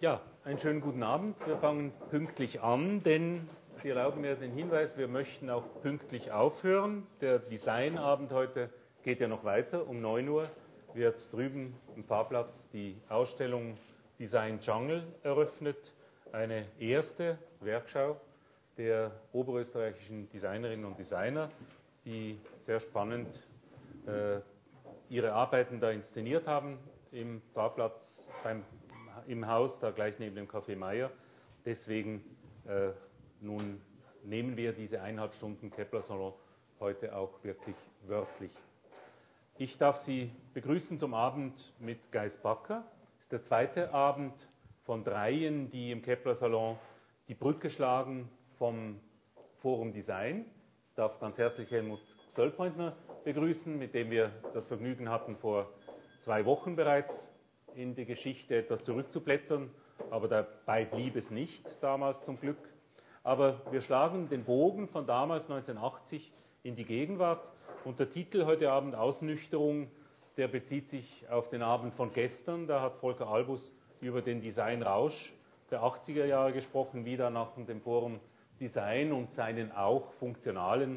Ja, einen schönen guten Abend. Wir fangen pünktlich an, denn Sie erlauben mir den Hinweis, wir möchten auch pünktlich aufhören. Der Designabend heute geht ja noch weiter. Um 9 Uhr wird drüben im Fahrplatz die Ausstellung Design Jungle eröffnet. Eine erste Werkschau der oberösterreichischen Designerinnen und Designer, die sehr spannend ihre Arbeiten da inszeniert haben im Fahrplatz im Haus, da gleich neben dem Café Meier. Deswegen nun nehmen wir diese 1,5 Stunden Kepler-Salon heute auch wirklich wörtlich. Ich darf Sie begrüßen zum Abend mit Geiss Backer. Das ist der zweite Abend von 3, die im Kepler-Salon die Brücke schlagen vom Forum Design. Ich darf ganz herzlich Helmut Söllpointner begrüßen, mit dem wir das Vergnügen hatten, vor 2 Wochen bereits in die Geschichte etwas zurückzublättern, aber dabei blieb es nicht, damals zum Glück. Aber wir schlagen den Bogen von damals 1980 in die Gegenwart und der Titel heute Abend Ausnüchterung, der bezieht sich auf den Abend von gestern. Da hat Volker Albus über den Designrausch der 80er Jahre gesprochen, wie da nach dem Forum Design und seiner auch funktionalen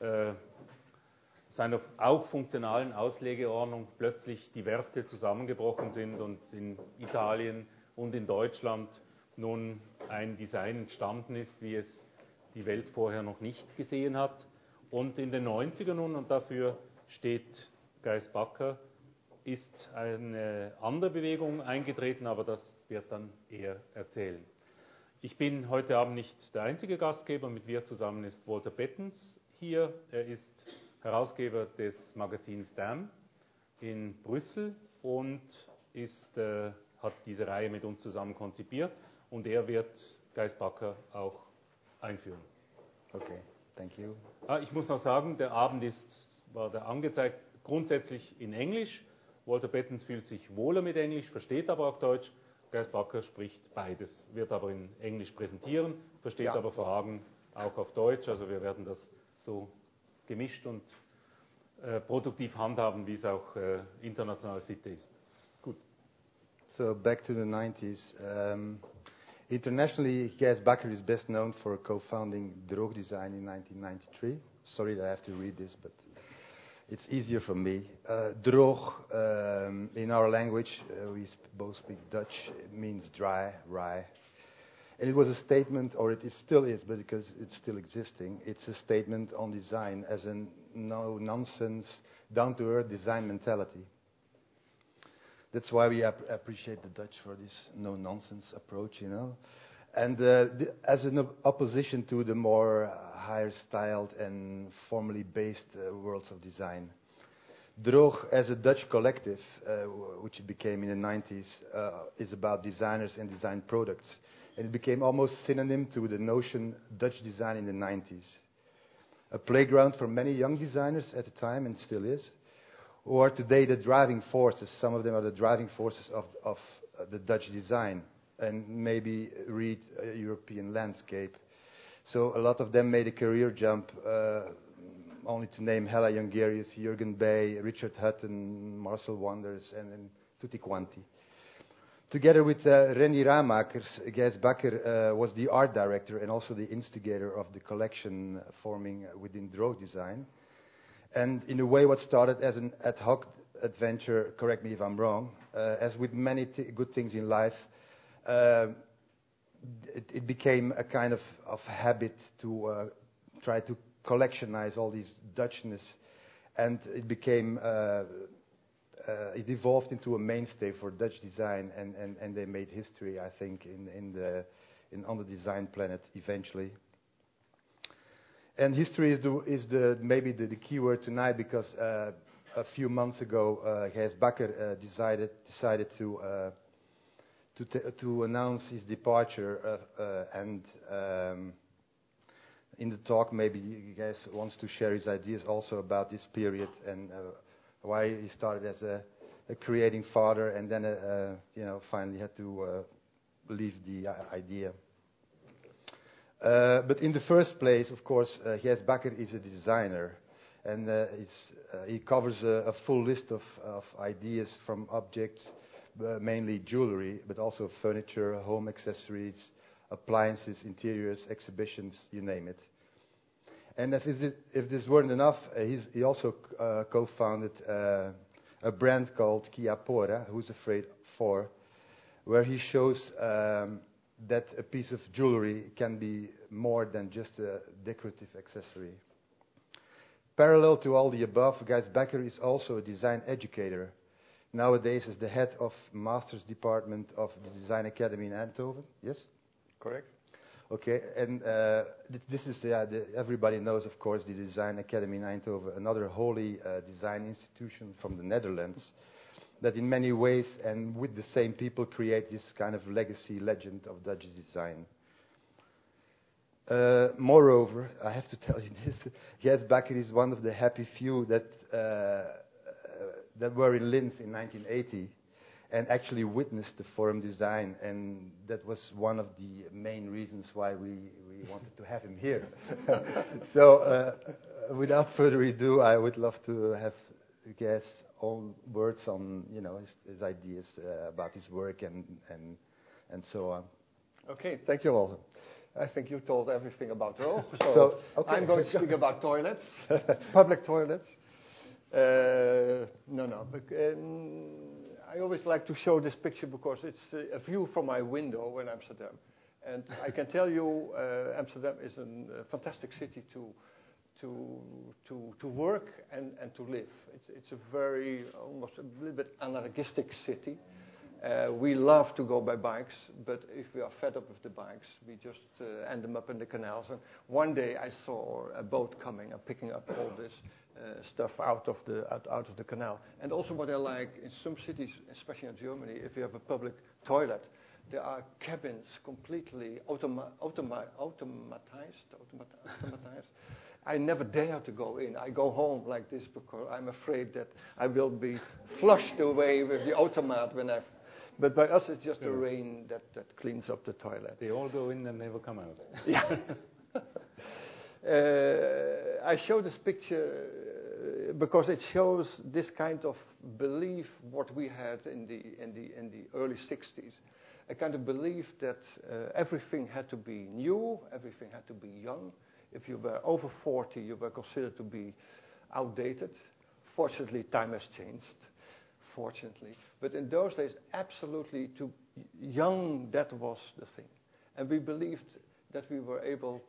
Auslegeordnung plötzlich die Werte zusammengebrochen sind und in Italien und in Deutschland nun ein Design entstanden ist, wie es die Welt vorher noch nicht gesehen hat. Und in den 90er nun, und dafür steht Geiss Backer, ist eine andere Bewegung eingetreten, aber das wird dann er erzählen. Ich bin heute Abend nicht der einzige Gastgeber, mit mir zusammen ist Walter Bettens hier. Er ist Herausgeber des Magazins Damn in Brüssel und hat diese Reihe mit uns zusammen konzipiert und er wird Geiss Backer auch einführen. Okay, thank you. Ich muss noch sagen, der Abend war angezeigt, grundsätzlich in Englisch. Walter Bettens fühlt sich wohler mit Englisch, versteht aber auch Deutsch. Geiss Backer spricht beides, wird aber in Englisch präsentieren, versteht aber Fragen auch auf Deutsch. Also wir werden das so gemischt und produktiv handhaben, wie es auch international Sitte ist. Gut. So back to the 90s. Internationally, Geiss Backer is best known for co-founding Droog Design in 1993. Sorry that I have to read this, but it's easier for me. Droog, in our language, we both speak Dutch, it means dry, rye. And it was a statement, or it still is, but because it's still existing, it's a statement on design as a no-nonsense, down-to-earth design mentality. That's why we appreciate the Dutch for this no-nonsense approach, you know. And as an opposition to the more higher-styled and formally based worlds of design. Droog, as a Dutch collective, which it became in the 90s, is about designers and design products. And it became almost synonym to the notion Dutch design in the 90s. A playground for many young designers at the time, and still is, who are today the driving forces. Some of them are the driving forces of the Dutch design, and maybe read a European landscape. So a lot of them made a career jump, only to name Hella Jongerius, Jürgen Bay, Richard Hutton, Marcel Wanders, and tutti quanti. Together with Randy Ramakers, Geiss Backer was the art director and also the instigator of the collection forming within Droog Design. And in a way what started as an ad hoc adventure, correct me if I'm wrong, as with many good things in life, it became a kind of habit to try to collectionize all these Dutchness, and it became it evolved into a mainstay for Dutch design, and they made history, I think, on the design planet eventually. And history is maybe the key word tonight, because a few months ago, Geiss Backer decided to announce his departure, and in the talk maybe Geiss wants to share his ideas also about this period and why he started as a creating father and then finally had to leave the idea. But in the first place, of course, Geiss Backer is a designer, and he covers a full list of ideas, from objects mainly jewelry, but also furniture, home accessories, appliances, interiors, exhibitions, you name it. And if this weren't enough, he also co-founded a brand called Chiapora, Who's Afraid For, where he shows that a piece of jewelry can be more than just a decorative accessory. Parallel to all the above, Gijs Becker is also a design educator. Nowadays is the head of Master's Department of the Design Academy in Eindhoven. Yes? Correct. Okay, and this is, everybody knows, of course, the Design Academy in Eindhoven, another holy design institution from the Netherlands, that in many ways and with the same people create this kind of legacy legend of Dutch design. Moreover, I have to tell you this, Gijs Becker is one of the happy few that were in Linz in 1980 and actually witnessed the Forum design, and that was one of the main reasons why we wanted to have him here. So, without further ado, I would love to have Gijs' own words on, his ideas about his work and so on. Okay, thank you, Walter. I think you told everything about Droog, okay. I'm going to speak about toilets, public toilets. But I always like to show this picture because it's a view from my window in Amsterdam. And I can tell you, Amsterdam is a fantastic city to work and to live. It's a very, almost a little bit anarchistic city. We love to go by bikes, but if we are fed up with the bikes, we just end them up in the canals. And one day I saw a boat coming and picking up all this stuff out of the canal. And also what I like, in some cities, especially in Germany, if you have a public toilet, there are cabins completely automatized. I never dare to go in. I go home like this because I'm afraid that I will be flushed away with the automat but by us it's just the rain that cleans up the toilet. They all go in and never come out. Yeah. I show this picture because it shows this kind of belief what we had in the early 60s. A kind of belief that everything had to be new, everything had to be young. If you were over 40, you were considered to be outdated. Fortunately, time has changed. Fortunately. But in those days, absolutely too young, that was the thing. And we believed that we were able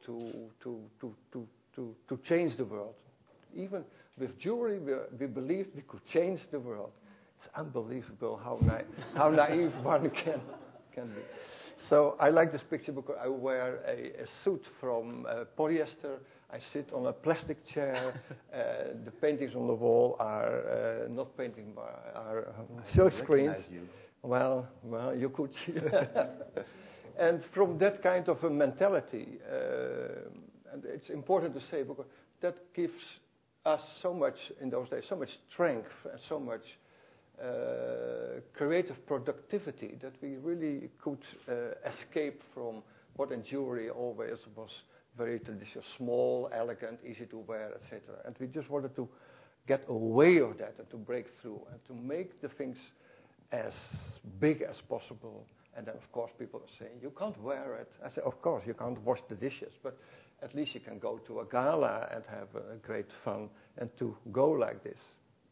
to change the world. Even with jewelry, we believed we could change the world. It's unbelievable how naive one can be. So I like this picture because I wear a suit from polyester. I sit on a plastic chair. The paintings on the wall are not painting, are silk screens. Well, you could. And from that kind of a mentality, and it's important to say because that gives us so much in those days, so much strength and so much creative productivity that we really could escape from what in jewelry always was very traditional, small, elegant, easy to wear, etc. And we just wanted to get away of that and to break through and to make the things as big as possible. And then, of course, people are saying, you can't wear it. I say, of course, you can't wash the dishes, but at least you can go to a gala and have a great fun and to go like this.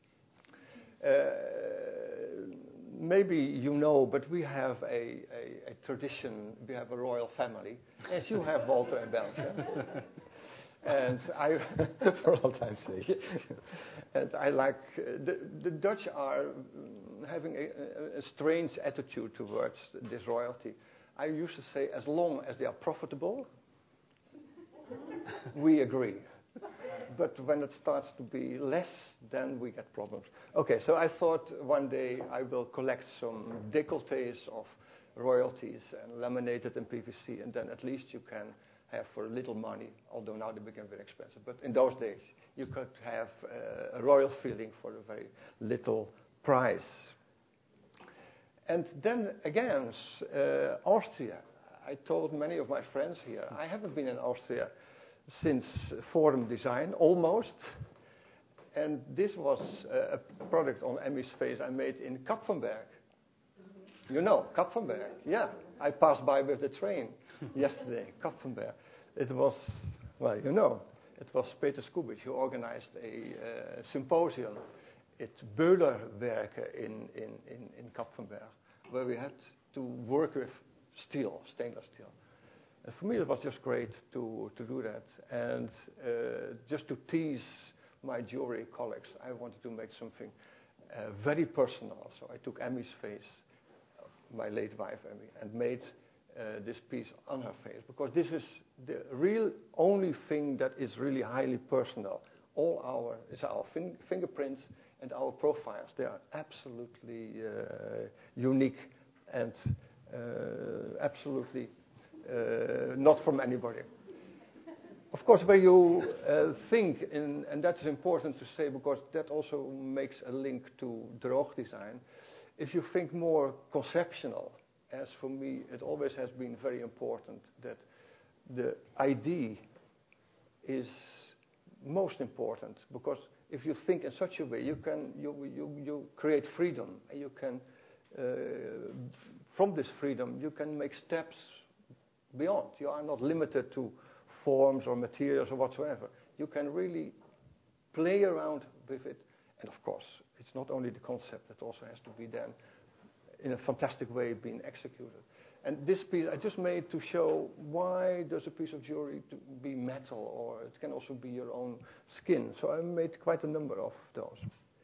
Maybe you know, but we have a tradition, we have a royal family, as you have, Walter, in Belgium. And I, for all time's sake. And I like, the Dutch are having a strange attitude towards this royalty. I used to say, as long as they are profitable, we agree. But when it starts to be less, then we get problems. Okay, so I thought one day I will collect some décolletés of royalties and laminate it in PVC, and then at least you can have for little money, although now they become very expensive. But in those days, you could have a royal feeling for a very little price. And then again, Austria. I told many of my friends here, I haven't been in Austria since Forum Design, almost. And this was a product on Emmy's face I made in Kapfenberg. You know, Kapfenberg. Yeah, I passed by with the train yesterday, Kapfenberg. It was, well, you know, it was Peter Skubic who organized a symposium. It's Beulerwerke in Kapfenberg, where we had to work with steel, stainless steel. And for me, it was just great to do that. And just to tease my jewelry colleagues, I wanted to make something very personal. So I took Emmy's face, my late wife Emmy, and made this piece on her face, because this is the real only thing that is really highly personal. It's our fingerprints and our profiles. They are absolutely unique and absolutely not from anybody. Of course, when you think, and that's important to say, because that also makes a link to droog design. If you think more conceptual, as for me, it always has been very important that the idea is most important, because if you think in such a way, you create freedom, and you can, from this freedom, you can make steps beyond. You are not limited to forms or materials or whatsoever. You can really play around with it, and of course, it's not only the concept, it also has to be then in a fantastic way being executed. And this piece I just made to show why does a piece of jewelry to be metal, or it can also be your own skin. So I made quite a number of those.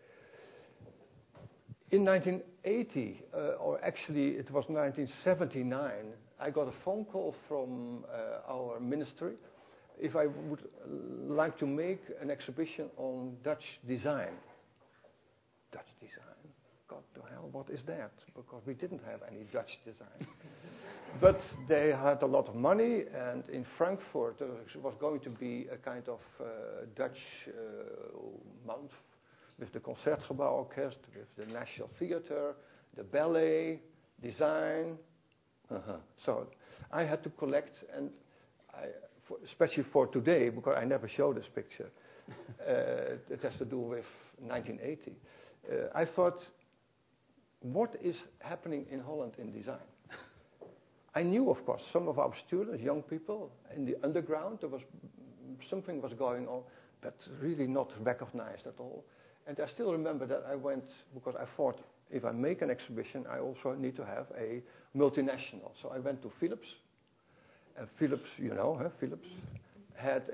In 1980, or actually it was 1979, I got a phone call from our ministry if I would like to make an exhibition on Dutch design. Dutch design? God to hell, what is that? Because we didn't have any Dutch design. But they had a lot of money, and in Frankfurt there was going to be a kind of Dutch month with the Concertgebouw Orchestra, with the National Theatre, the ballet, design. So I had to collect, and especially for today, because I never show this picture, it has to do with 1980. I thought, what is happening in Holland in design? I knew, of course, some of our students, young people, in the underground, something was going on, but really not recognized at all. And I still remember that I went, because I thought, if I make an exhibition, I also need to have a multinational. So I went to Philips, and Philips, you know, Philips has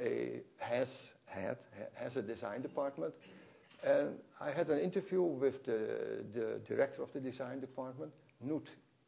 a design department. And I had an interview with the director of the design department, Knut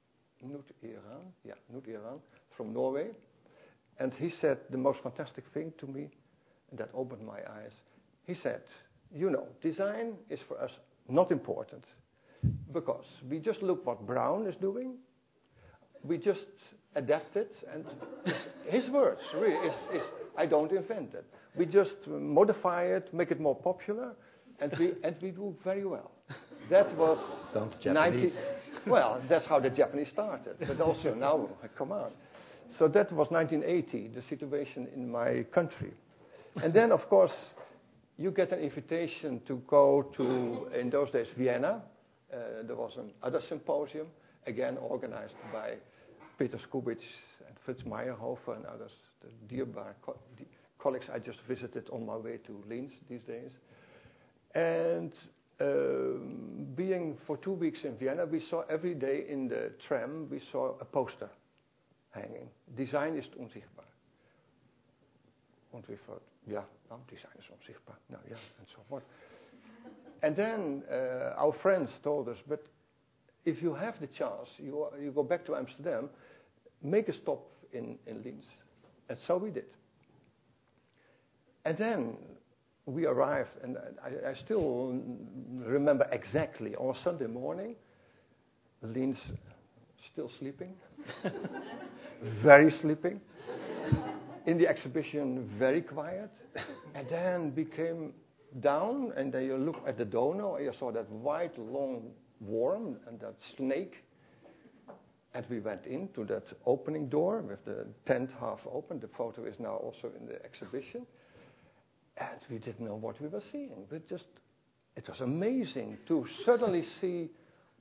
Iran, from Norway. And he said the most fantastic thing to me, and that opened my eyes. He said, you know, design is for us not important, because we just look what Brown is doing, we just adapt it, and his words, really, I don't invent it. We just modify it, make it more popular, and we do very well. That was sounds Japanese. Well, that's how the Japanese started, but also now, come on. So that was 1980, the situation in my country. And then, of course, you get an invitation to go to, in those days, Vienna. There was another symposium, again organized by Peter Skubic and Fritz Meyerhofer and others, the dearbar colleagues I just visited on my way to Linz these days. And being for 2 weeks in Vienna, we saw every day in the tram, we saw a poster hanging. Design is onzichtbaar. And we thought, yeah, design is onzichtbaar. No, yeah, and so forth. And then our friends told us, but if you have the chance, you go back to Amsterdam, make a stop in Linz. And so we did. And then we arrived, and I still remember exactly, on a Sunday morning, Linz still sleeping, very sleeping. In the exhibition, very quiet. And then we came down, and then you look at the Donau, and you saw that white, long worm and that snake. And we went into that opening door with the tent half open. The photo is now also in the exhibition. And we didn't know what we were seeing. It was amazing to suddenly see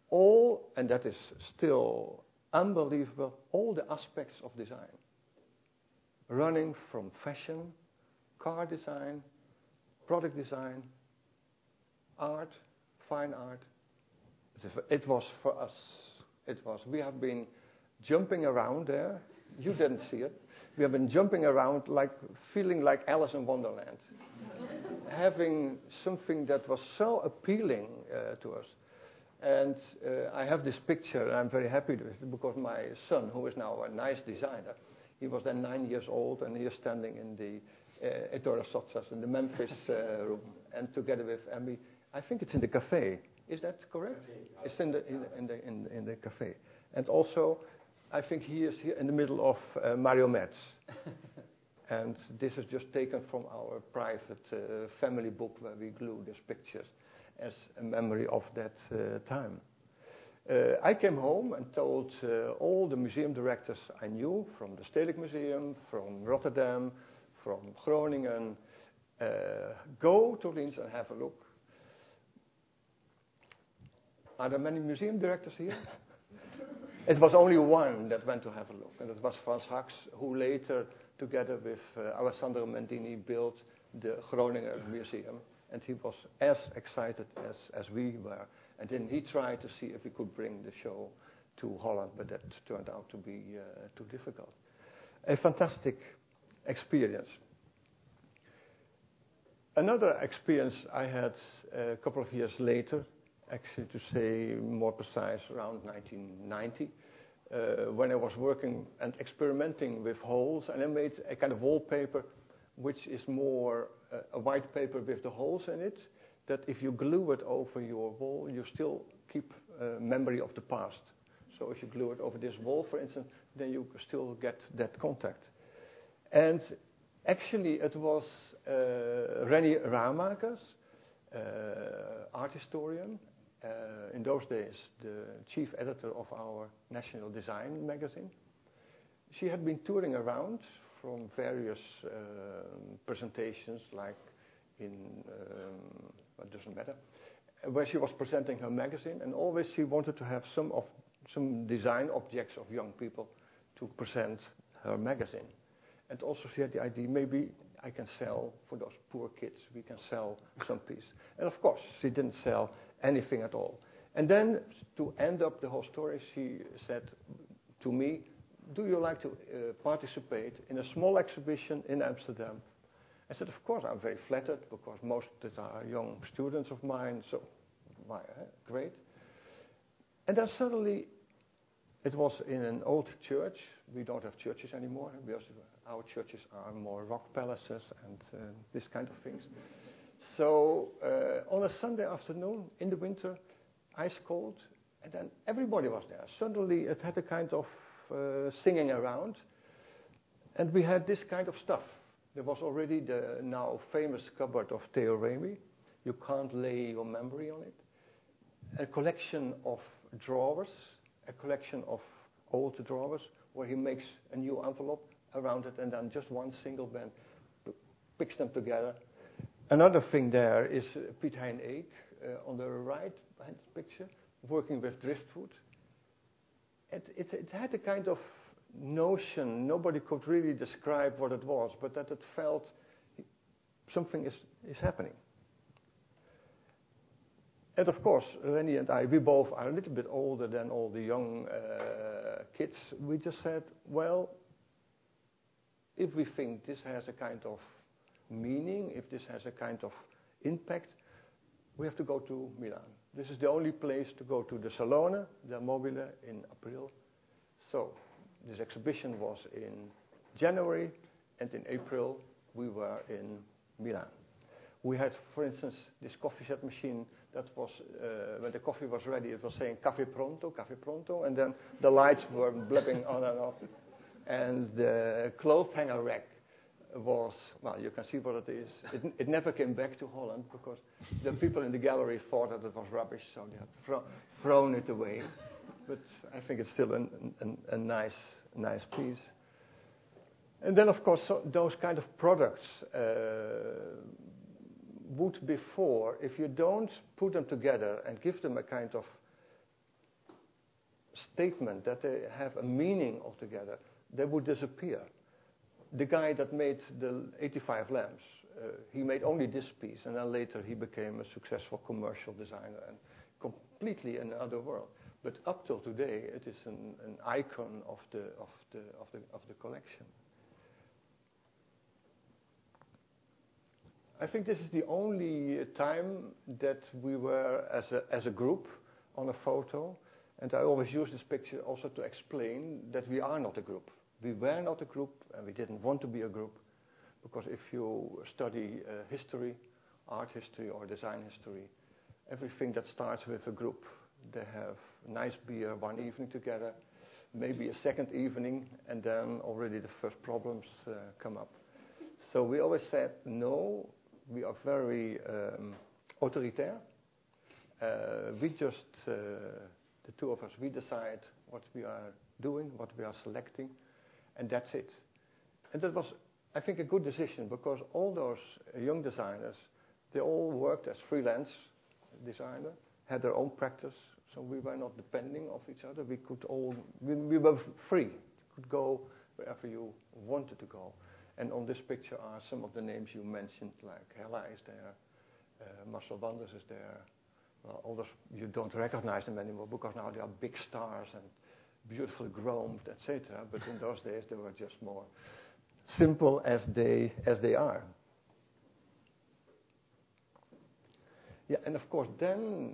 all, and that is still unbelievable, all the aspects of design. Running from fashion, car design, product design, art, fine art. It was for us. We have been jumping around there. You didn't see it. We have been jumping around feeling like Alice in Wonderland. Having something that was so appealing to us. And I have this picture, and I'm very happy with it, because my son, who is now a nice designer, he was then 9 years old, and he is standing in the Ettore Sottsass in the Memphis room, and together with Emmy, I think it's in the cafe. Is that correct? Cafe. It's in the cafe. And also, I think he is here in the middle of Mario Merz. And this is just taken from our private family book where we glue these pictures as a memory of that time. I came home and told all the museum directors I knew, from the Stedelijk Museum, from Rotterdam, from Groningen, go to Linz and have a look. Are there many museum directors here? It was only one that went to have a look, and it was Frans Haks, who later, together with Alessandro Mendini, built the Groninger Museum, and he was as excited as we were. And then he tried to see if we could bring the show to Holland, but that turned out to be too difficult. A fantastic experience. Another experience I had a couple of years later, actually to say more precise, around 1990, when I was working and experimenting with holes, and I made a kind of wallpaper which is more a white paper with the holes in it, that if you glue it over your wall, you still keep memory of the past. So if you glue it over this wall, for instance, then you still get that contact. And actually it was Renny Ramakers, art historian, in those days the chief editor of our National Design magazine. She had been touring around from various presentations, like in, it doesn't matter, where she was presenting her magazine, and always she wanted to have some design objects of young people to present her magazine. And also she had the idea, maybe I can sell for those poor kids, we can sell some piece. And of course, she didn't sell anything at all. And then, to end up the whole story, she said to me, do you like to participate in a small exhibition in Amsterdam? I said, of course, I'm very flattered, because most of it are young students of mine, so great. And then suddenly, it was in an old church. We don't have churches anymore, because our churches are more rock palaces and this kind of things. So on a Sunday afternoon in the winter, ice cold, and then everybody was there. Suddenly it had a kind of singing around, and we had this kind of stuff. There was already the now famous cupboard of Theo Remy. You can't lay your memory on it. A collection of drawers, a collection of old drawers, where he makes a new envelope around it, and then just one single band picks them together. Another thing there is Piet Hein Eek on the right hand picture, working with driftwood. It had a kind of notion, nobody could really describe what it was, but that it felt something is happening. And of course, Renny and I, we both are a little bit older than all the young kids. We just said, well, if we think this has a kind of meaning, if this has a kind of impact, we have to go to Milan. This is the only place to go to the Salone del Mobile in April. So this exhibition was in January, and in April we were in Milan. We had, for instance, this coffee shop machine that was, when the coffee was ready, it was saying caffè pronto, and then the lights were blipping on and off. And the clothes hanger rack was, well, you can see what it is. It never came back to Holland, because the people in the gallery thought that it was rubbish, so they had thrown it away. But I think it's still a nice piece. And then, of course, those kind of products would before, if you don't put them together and give them a kind of statement, that they have a meaning altogether, they would disappear. The guy that made the 85 lamps, he made only this piece, and then later he became a successful commercial designer and completely in another world. But up till today, it is an icon of the collection. I think this is the only time that we were as a group on a photo, and I always use this picture also to explain that we are not a group. We were not a group, and we didn't want to be a group, because if you study history, art history or design history, everything that starts with a group, they have nice beer one evening together, maybe a second evening, and then already the first problems come up. So we always said, no, we are very autoritaire. We just, the two of us, we decide what we are doing, what we are selecting, and that's it. And that was, I think, a good decision, because all those young designers, they all worked as freelance designer, had their own practice, so we were not depending on each other. We could all, we were free. You could go wherever you wanted to go. And on this picture are some of the names you mentioned, like Hella is there, Marcel Wanders is there. Well, others, you don't recognize them anymore, because now they are big stars and beautifully groomed, etc. But in those days, they were just more simple as they are. Yeah, and of course, then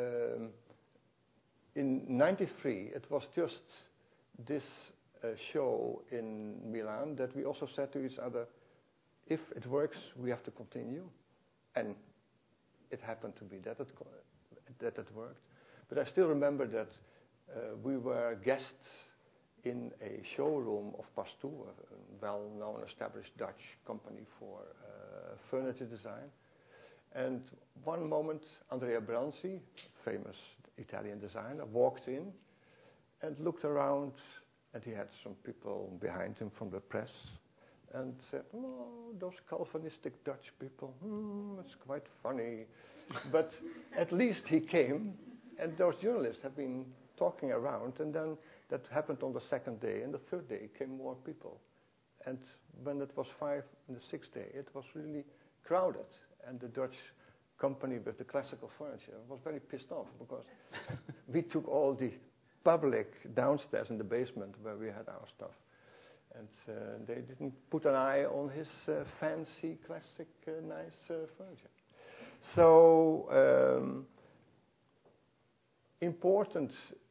in '93, it was just this show in Milan that we also said to each other, if it works, we have to continue. And it happened to be that it worked. But I still remember that we were guests in a showroom of Pastoor, a well-known established Dutch company for furniture design. And one moment, Andrea Branzi, famous Italian designer, walked in and looked around, and he had some people behind him from the press, and said, oh, those Calvinistic Dutch people, it's quite funny. But at least he came, and those journalists have been talking around, and then that happened on the second day, and the third day came more people. And when it was 5 and the 6th day, it was really crowded, and the Dutch company with the classical furniture was very pissed off, because we took all the public downstairs in the basement where we had our stuff. And they didn't put an eye on his fancy, classic, nice furniture. So, important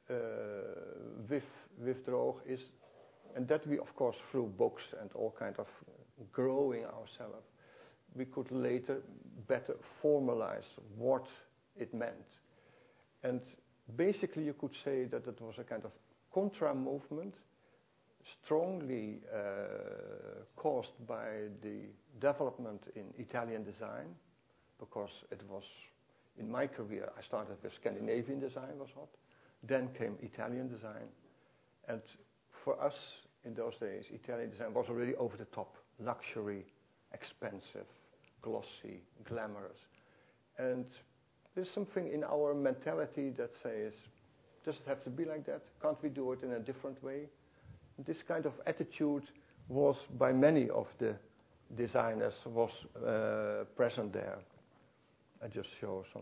with Droog is, and that we, of course, through books and all kind of growing ourselves, we could later better formalize what it meant. And basically, you could say that it was a kind of contra-movement, strongly caused by the development in Italian design, because it was, in my career, I started with Scandinavian design, was hot. Then came Italian design. And for us, in those days, Italian design was already over the top, luxury, expensive, glossy, glamorous. And there's something in our mentality that says, does it have to be like that? Can't we do it in a different way? This kind of attitude was, by many of the designers, was present there. I just show some.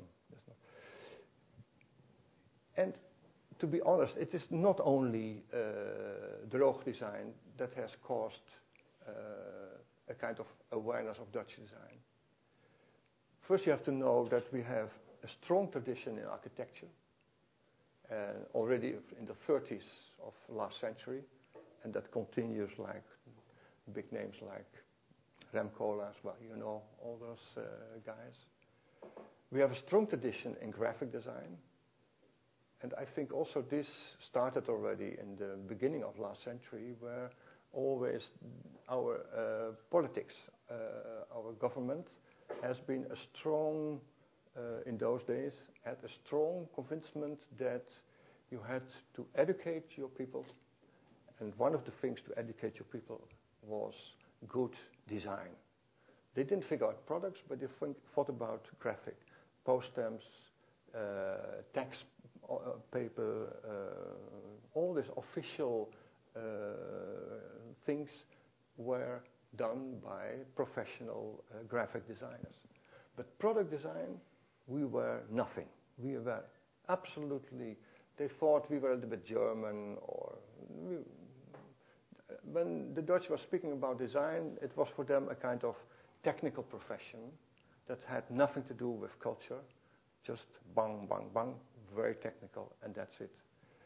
And to be honest, it is not only Droog design that has caused a kind of awareness of Dutch design. First, you have to know that we have a strong tradition in architecture, already in the 30s of last century, and that continues, like big names like Rem Koolhaas, well, you know all those guys. We have a strong tradition in graphic design, and I think also this started already in the beginning of last century, where always our politics, our government has been a strong, in those days, had a strong convincement that you had to educate your people, and one of the things to educate your people was good design. They didn't think about products, but they thought about graphic, post stamps, text paper, all these official things were done by professional graphic designers. But product design, we were nothing. We were absolutely, they thought we were a little bit German, or when the Dutch were speaking about design, it was for them a kind of technical profession that had nothing to do with culture, just bang, bang, bang, very technical, and that's it.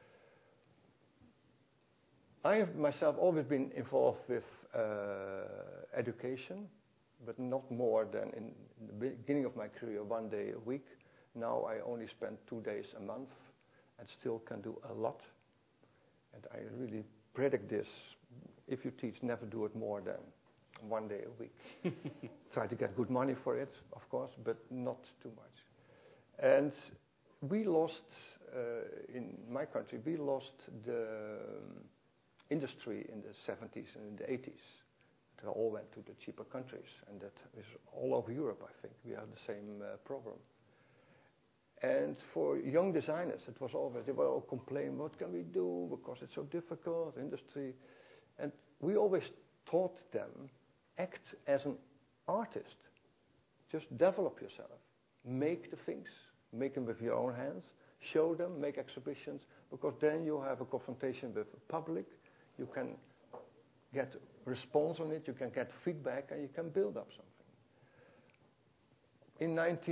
I have myself always been involved with education, but not more than in the beginning of my career, 1 day a week. Now I only spend 2 days a month and still can do a lot. And I really predict this. If you teach, never do it more than 1 day a week. Try to get good money for it, of course, but not too much. And we lost, in my country, we lost the industry in the 70s and in the 80s. They all went to the cheaper countries, and that is all over Europe, I think. We have the same problem. And for young designers, it was always, they were all complaining, what can we do, because it's so difficult, industry. And we always taught them, act as an artist. Just develop yourself. Make the things. Make them with your own hands. Show them, make exhibitions, because then you have a confrontation with the public. You can get response on it, you can get feedback, and you can build up something. In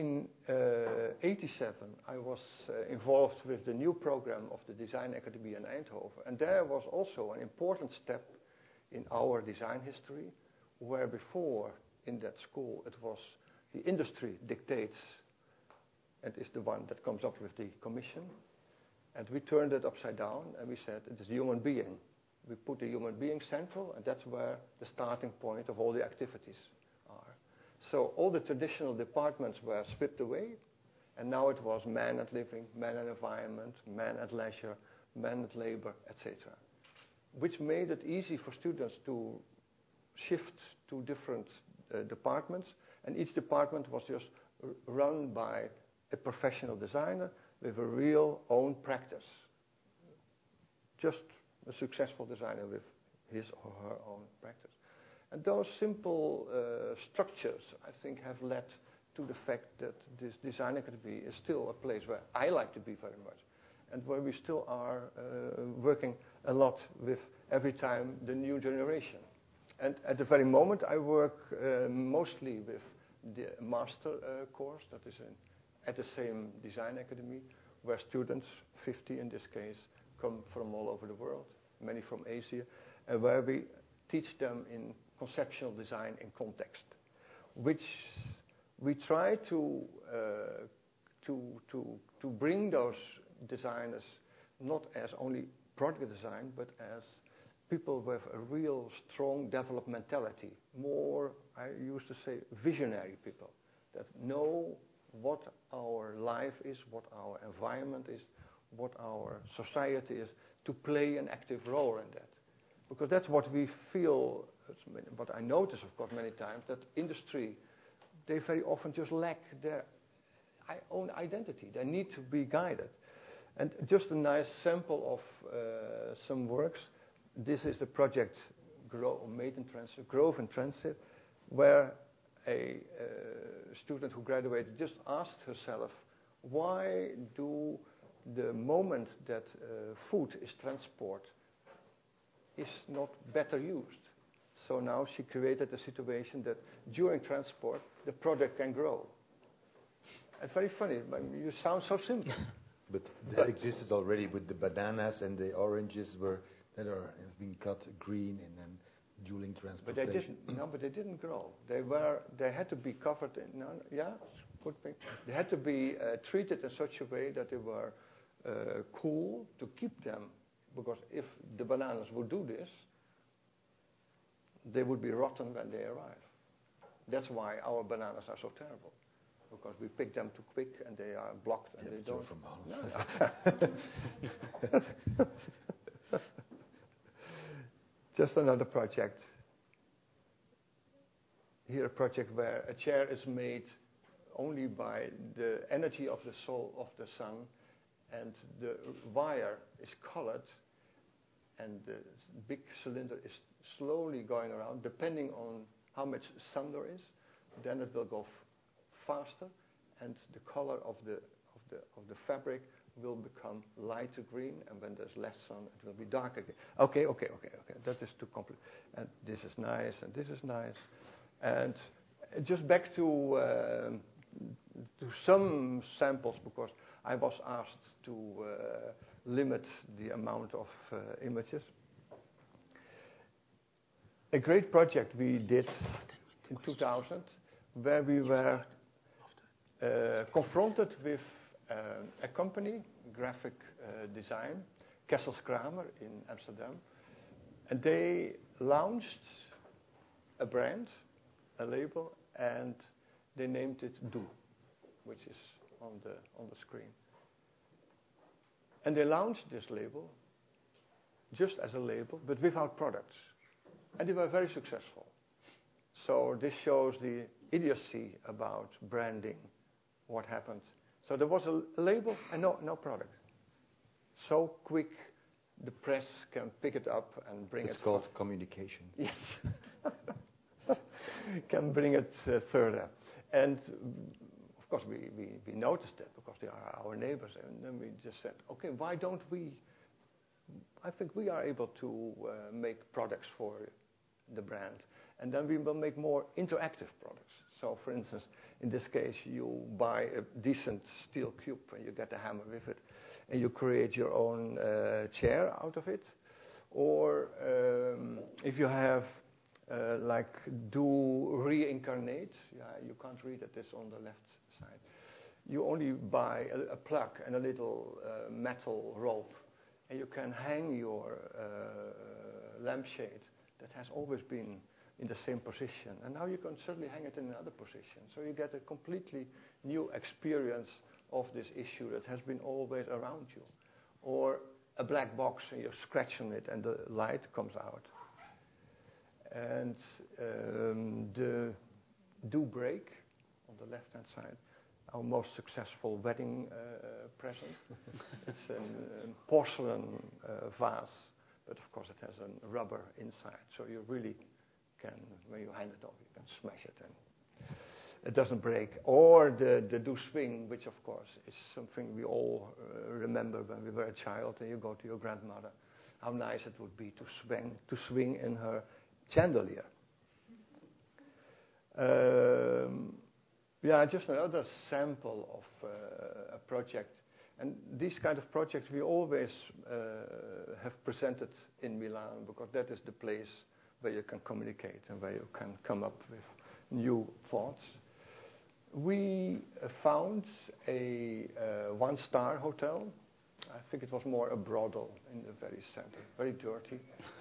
1987, I was involved with the new program of the Design Academy in Eindhoven, and there was also an important step in our design history, where before in that school it was the industry dictates and is the one that comes up with the commission, and we turned it upside down and we said it is the human being. We put the human being central, and that's where the starting point of all the activities are. So all the traditional departments were stripped away, and now it was man and living, man and environment, man and leisure, man and labor, etc. Which made it easy for students to shift to different departments, and each department was just run by a professional designer with a real own practice. Just a successful designer with his or her own practice. And those simple structures, I think, have led to the fact that this Design Academy is still a place where I like to be very much, and where we still are working a lot with every time the new generation. And at the very moment, I work mostly with the master course that is at the same Design Academy, where students, 50 in this case, come from all over the world, many from Asia, and where we teach them in conceptual design in context, which we try to bring those designers not as only product design, but as people with a real strong developmentality, more, I used to say, visionary people that know what our life is, what our environment is, what our society is, to play an active role in that. Because that's what we feel, what I notice, of course, many times, that industry, they very often just lack their own identity. They need to be guided. And just a nice sample of some works. This is the project Grove in Transit, where a student who graduated just asked herself, why do the moment that food is transported is not better used? So now she created a situation that during transport, the product can grow. It's very funny, but you sound so simple. But that existed already with the bananas and the oranges that are being cut green and then during transportation. But they didn't grow. They had to be covered in. Good thing. They had to be treated in such a way that they were cool to keep them, because if the bananas would do this, they would be rotten when they arrive. That's why our bananas are so terrible, because we pick them too quick and they are blocked and they don't. From Holland. No. Just another project. Here a project where a chair is made only by the energy of the soul of the sun, and the wire is colored, and the big cylinder is slowly going around, depending on how much sun there is. Then it will go faster, and the color of the fabric will become lighter green, and when there's less sun, it will be darker again. Okay. That is too complex. And this is nice, and this is nice. And just back to some samples, because I was asked to limit the amount of images. A great project we did in 2000, where we were confronted with a company, graphic design, Kessels Kramer in Amsterdam, and they launched a brand, a label, and they named it Do, which is on the screen. And they launched this label just as a label, but without products. And they were very successful. So this shows the idiocy about branding, what happened. So there was a label and no product. So quick, the press can pick it up and bring it. It's called communication. Yes. Can bring it further. And of course we noticed that because they are our neighbors. And then we just said, okay, why don't we? I think we are able to make products for the brand. And then we will make more interactive products. So for instance, in this case, you buy a decent steel cube and you get a hammer with it, and you create your own chair out of it. Or if you have like Do Reincarnate, you can't read it, it's on the left side. You only buy a plug and a little metal rope, and you can hang your lampshade that has always been in the same position, and now you can certainly hang it in another position. So you get a completely new experience of this issue that has been always around you. Or a black box and you scratch on it and the light comes out. And the Do Break on the left hand side, our most successful wedding present. It's a porcelain vase, but of course it has a rubber inside, so you really can, when you hand it over, you can smash it and it doesn't break. Or the Do Swing, which of course is something we all remember when we were a child, and you go to your grandmother, how nice it would be to swing in her chandelier. Just another sample of a project. And these kind of projects we always have presented in Milan, because that is the place where you can communicate and where you can come up with new thoughts. We found a one-star hotel. I think it was more a brothel in the very center, very dirty.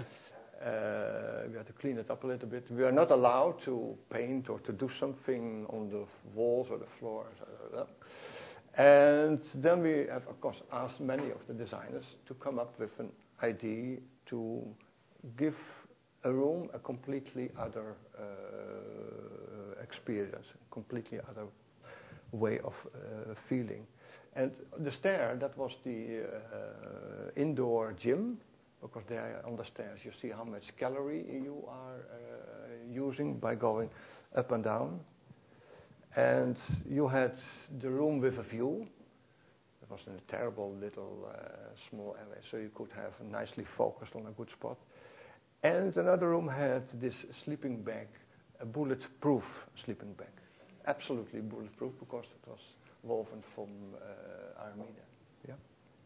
We had to clean it up a little bit. We are not allowed to paint or to do something on the walls or the floors. And then we have, of course, asked many of the designers to come up with an idea to give a room a completely other experience, a completely other way of feeling. And the stair, that was the indoor gym, because there on the stairs you see how much calorie you are using by going up and down. And you had the room with a view. It was in a terrible little small alley, so you could have nicely focused on a good spot. And another room had this sleeping bag, a bulletproof sleeping bag. Absolutely bulletproof, because it was woven from Armida. Yeah.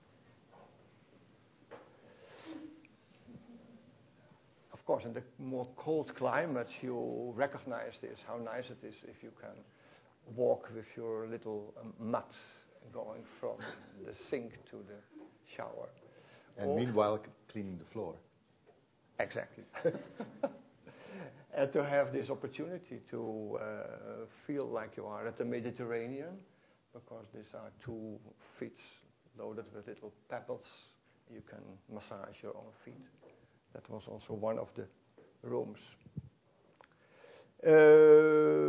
Of course, in the more cold climates, you recognize this, how nice it is if you can walk with your little mat going from the sink to the shower. And meanwhile, cleaning the floor. Exactly. And to have this opportunity to feel like you are at the Mediterranean, because these are 2 feet loaded with little pebbles. You can massage your own feet. That was also one of the rooms.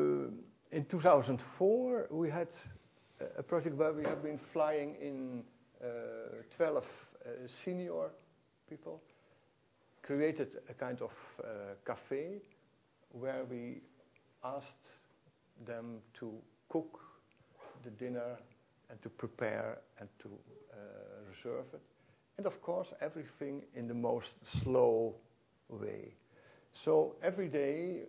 In 2004, we had a project where we have been flying in 12 senior people, created a kind of cafe where we asked them to cook the dinner and to prepare and to reserve it. And of course, everything in the most slow way. So every day,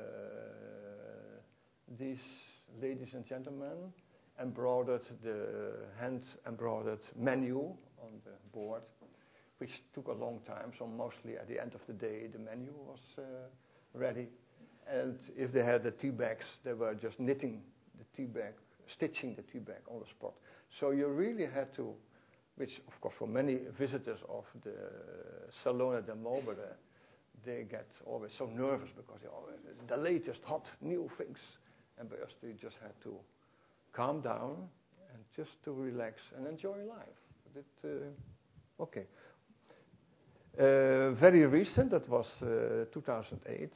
these ladies and gentlemen embroidered the hand-embroidered menu on the board, which took a long time. So mostly at the end of the day, the menu was ready. And if they had the tea bags, they were just knitting the tea bag, stitching the tea bag on the spot. So you really had to, which of course for many visitors of the Salone del Mobile, they get always so nervous because they always the latest hot new things. And because they just had to calm down and just to relax and enjoy life. Okay. Very recent, that was 2008,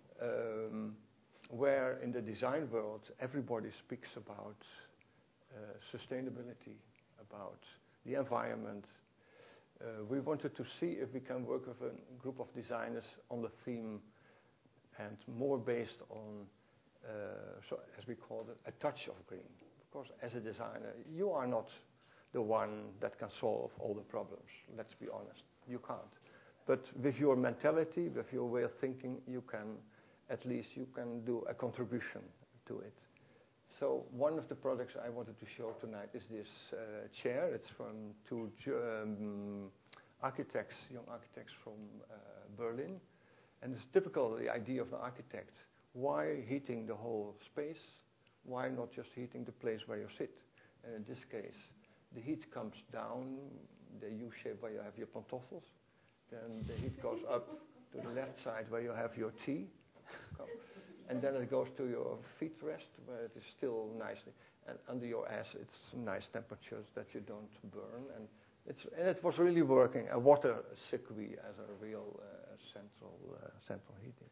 where in the design world everybody speaks about sustainability, about the environment. We wanted to see if we can work with a group of designers on the theme and more based on, so as we call it, a touch of green. Because as a designer, you are not the one that can solve all the problems. Let's be honest, you can't. But with your mentality, with your way of thinking, you can, at least you can do a contribution to it. So one of the products I wanted to show tonight is this chair. It's from two architects, young architects from Berlin. And it's typical, the idea of the architect. Why heating the whole space? Why not just heating the place where you sit? And in this case, the heat comes down, the U-shape where you have your pantoffels. Then the heat goes up to the left side where you have your tea. And then it goes to your feet rest where it is still nicely. And under your ass, it's nice temperatures that you don't burn. And it was really working. A water circuit as a real central heating.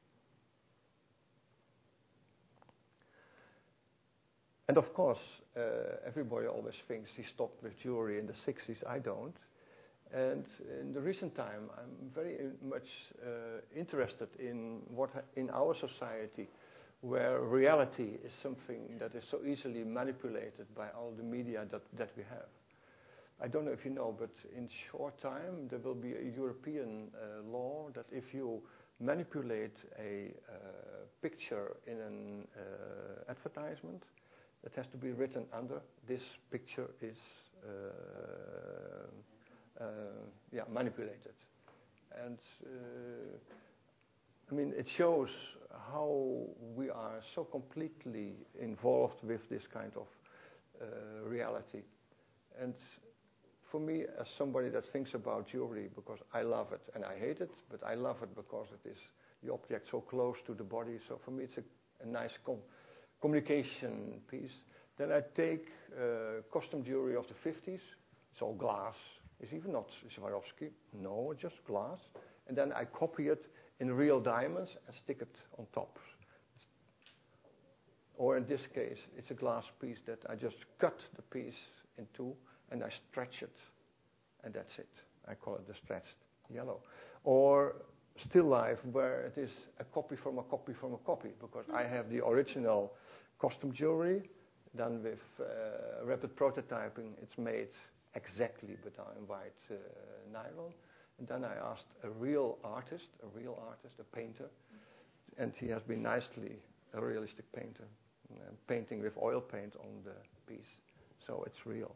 And of course, everybody always thinks he stopped with jewelry in the 60s. I don't. And in the recent time, I'm very much interested in what in our society, where reality is something that is so easily manipulated by all the media that we have. I don't know if you know, but in short time there will be a European law that if you manipulate a picture in an advertisement, that has to be written under this picture is manipulated. And I mean, it shows how we are so completely involved with this kind of reality. And for me, as somebody that thinks about jewelry, because I love it and I hate it, but I love it because it is the object so close to the body. So for me, it's a nice communication piece. Then I take costume jewelry of the 50s. It's all glass. It's even not Swarovski. No, it's just glass. And then I copy it in real diamonds and stick it on top. Or in this case, it's a glass piece that I just cut the piece in two and I stretch it. And that's it. I call it the stretched yellow. Or still life, where it is a copy from a copy from a copy. Because I have the original costume jewelry. Then with rapid prototyping, it's made exactly but in white nylon. And then I asked a real artist, a painter, and he has been nicely a realistic painter, painting with oil paint on the piece. So it's real.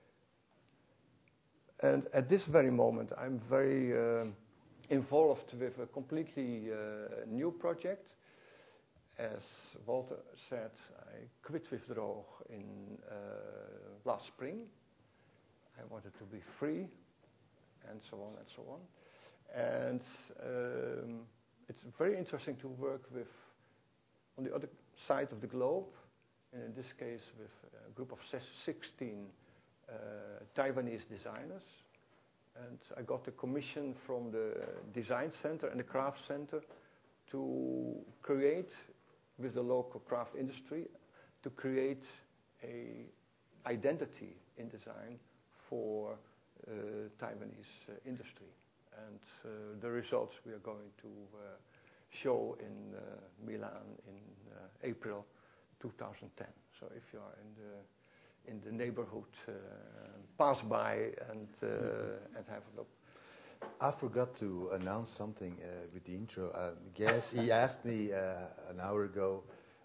And at this very moment, I'm very involved with a completely new project. As Walter said, I quit with Droog in last spring. I wanted to be free, and so on and so on. And it's very interesting to work with, on the other side of the globe, and in this case with a group of 16 Taiwanese designers. And I got a commission from the Design Center and the Craft Center to create, with the local craft industry, to create a identity in design for Taiwanese industry. And the results we are going to show in Milan in April 2010. So if you are in the neighborhood, pass by and have a look. I forgot to announce something with the intro. Guess he asked me an hour ago.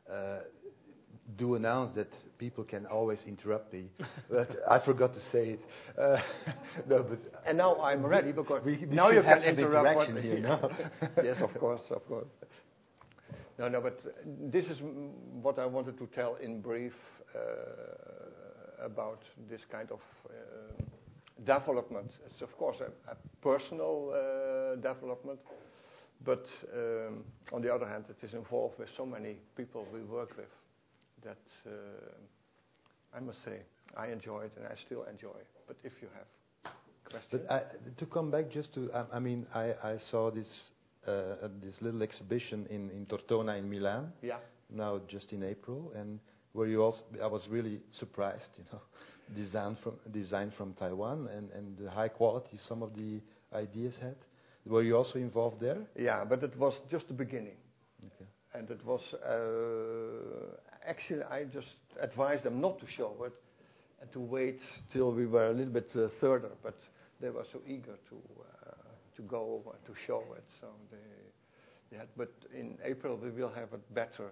Do announce that people can always interrupt me, but I forgot to say it. No, but and now I'm ready because we now you have can some interrupt interaction here now. Yes, of course. No, but this is what I wanted to tell in brief about this kind of development. It's of course a personal development, but on the other hand, it is involved with so many people we work with that I must say I enjoy it and I still enjoy. But if you have questions, but to come back just to, I saw this little exhibition in Tortona in Milan. Yeah. Now just in April, and where you also, I was really surprised, design from Taiwan and the high quality some of the ideas had. Were you also involved there? Yeah, but it was just the beginning. Okay. And it was, actually I just advised them not to show it and to wait till we were a little bit further, but they were so eager to go to show it. So they had, but in April we will have it better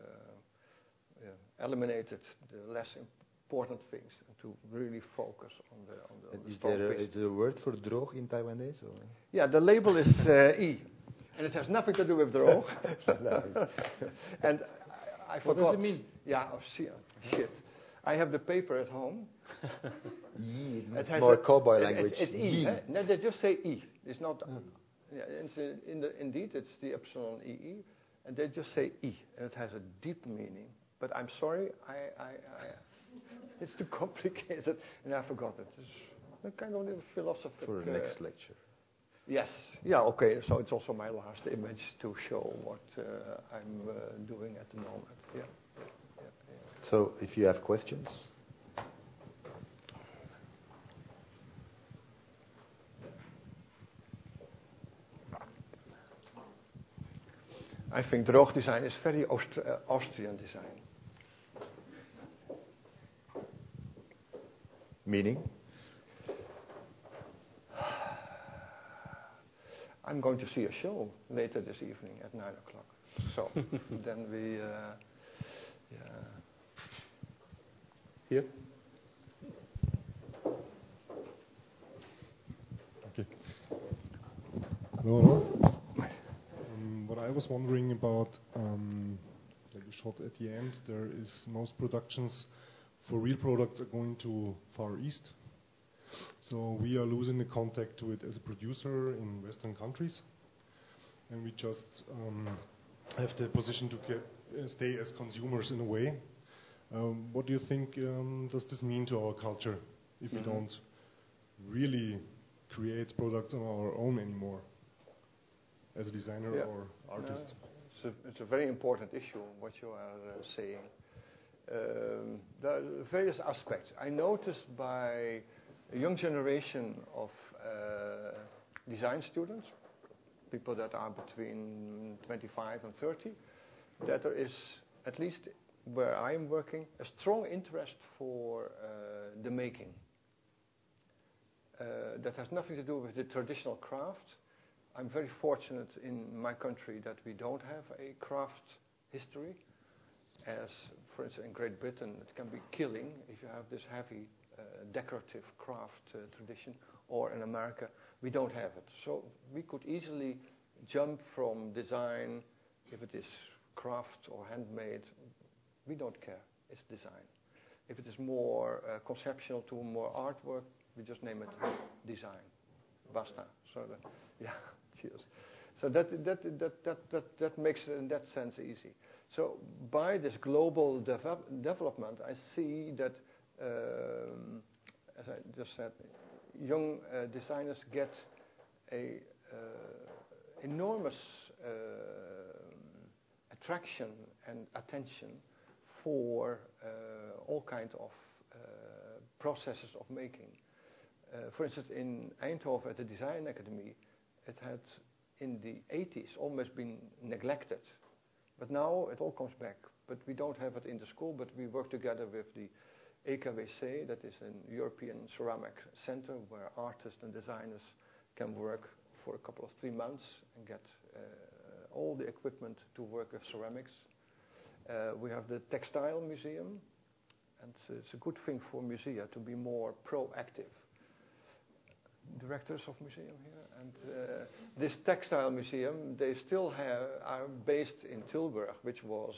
eliminated, the less important things, and to really focus on the Is there a word for droog in Taiwanese? Or? Yeah, the label is E. And it has nothing to do with droog. And I forgot. What does it mean? Yeah, shit. I have the paper at home. It has more cowboy language. It's E. No, they just say E. It's not. Yeah, indeed, it's the epsilon EE, and they just say E, and it has a deep meaning. But I'm sorry, it's too complicated, and I forgot it. It's a kind of little philosophical. For the next lecture. Yes. Yeah. Okay. So it's also my last image to show what I'm doing at the moment. Yeah. So if you have questions. I think droog design is very Austrian design. Meaning? I'm going to see a show later this evening at 9:00. So then we, Here? Okay. Hello. What I was wondering about, like you showed at the end, there is most productions for real products are going to Far East. So we are losing the contact to it as a producer in Western countries, and we just have the position to stay as consumers in a way. What do you think does this mean to our culture if we don't really create products on our own anymore as a designer or artist? It's a very important issue what you are saying. There are various aspects. I noticed by a young generation of design students, people that are between 25 and 30, that there is, at least where I am working, a strong interest for the making. That has nothing to do with the traditional craft. I'm very fortunate in my country that we don't have a craft history. As, for instance, in Great Britain, it can be killing if you have this heavy decorative craft tradition, or in America, we don't have it. So we could easily jump from design, if it is craft or handmade, we don't care, it's design. If it is more conceptual to more artwork, we just name it design. Basta. So cheers. So that makes it in that sense easy. So by this global development, I see that, as I just said, young designers get a enormous attraction and attention for all kinds of processes of making. For instance, in Eindhoven at the Design Academy, it had in the 80s almost been neglected. But now it all comes back. But we don't have it in the school, but we work together with the EKWC, that is a European ceramic center where artists and designers can work for a couple of 3 months and get all the equipment to work with ceramics. We have the Textile Museum, and it's a good thing for musea to be more proactive. Directors of museum here, and this Textile Museum, they still are based in Tilburg, which was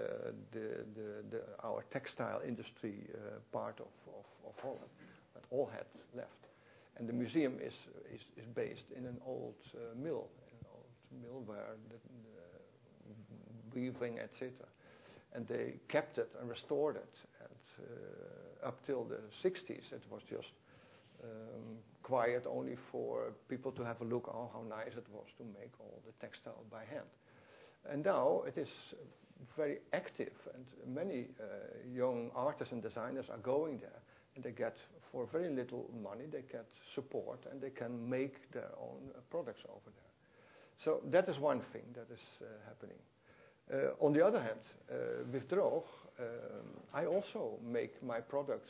our textile industry part of Holland, but all had left. And the museum is based in an old mill, where the weaving, etc. And they kept it and restored it. And up till the 60s, it was just quiet only for people to have a look on how nice it was to make all the textile by hand. And now it is very active, and many young artists and designers are going there, and they get, for very little money, they get support, and they can make their own products over there. So that is one thing that is happening. On the other hand, with Droog, I also made my products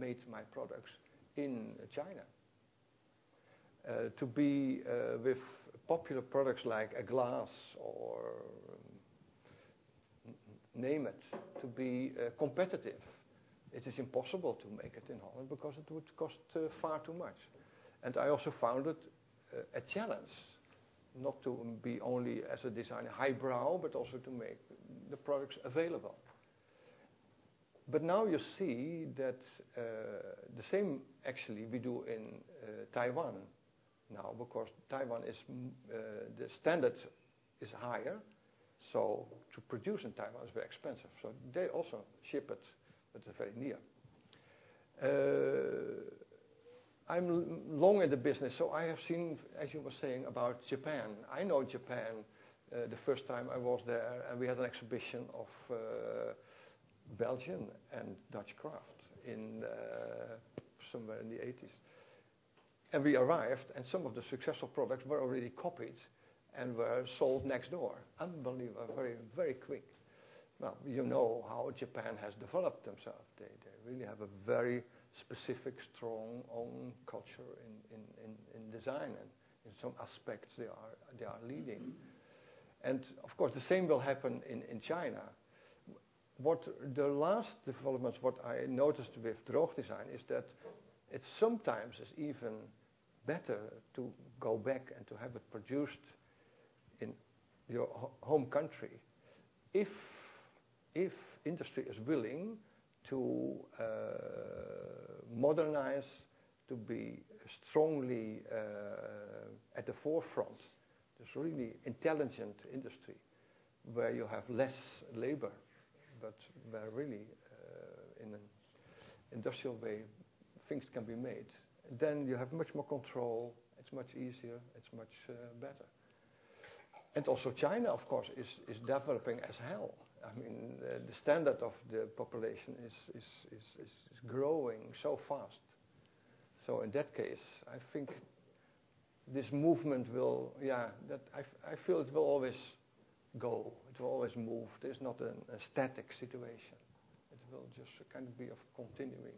in China. To be with popular products like a glass or name it, to be competitive. It is impossible to make it in Holland because it would cost far too much. And I also found it a challenge, not to be only as a designer highbrow, but also to make the products available. But now you see that the same actually we do in Taiwan now, because Taiwan is the standard is higher, so to produce in Taiwan is very expensive. So they also ship it, but it's very near. I'm long in the business, so I have seen, as you were saying, about Japan. I know Japan. The first time I was there, and we had an exhibition of Belgian and Dutch craft in somewhere in the 80s. And we arrived, and some of the successful products were already copied and were sold next door. Unbelievable, very, very quick. Well, you know how Japan has developed themselves. They really have a very specific, strong own culture in design, and in some aspects they are leading. And of course, the same will happen in China. What the last developments, what I noticed with Droog design is that it sometimes is even better to go back and to have it produced in your home country if industry is willing to modernize, to be strongly at the forefront. There's really intelligent industry where you have less labor, but where really in an industrial way things can be made. Then you have much more control, it's much easier, it's much better. And also China, of course, is developing as hell. I mean, the standard of the population is growing so fast. So in that case, I think this movement will, I feel it will always go. It will always move. There's not a static situation. It will just kind of be of continuing.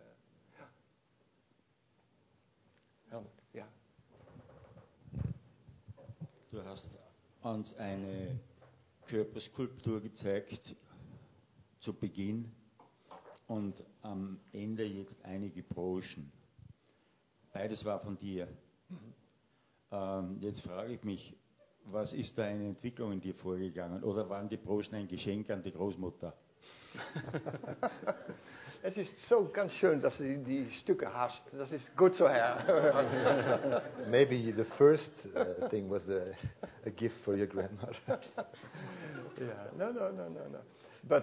Helmut, ja. Du hast uns eine Körperskulptur gezeigt zu Beginn und am Ende jetzt einige Broschen. Beides war von dir. Jetzt frage ich mich, was ist da eine Entwicklung in dir vorgegangen? Oder waren die Broschen ein Geschenk an die Großmutter? Es ist so ganz schön, dass du die Stücke hast. Das ist gut so, Herr. Maybe the first thing was a gift for your grandmother. Yeah, no. But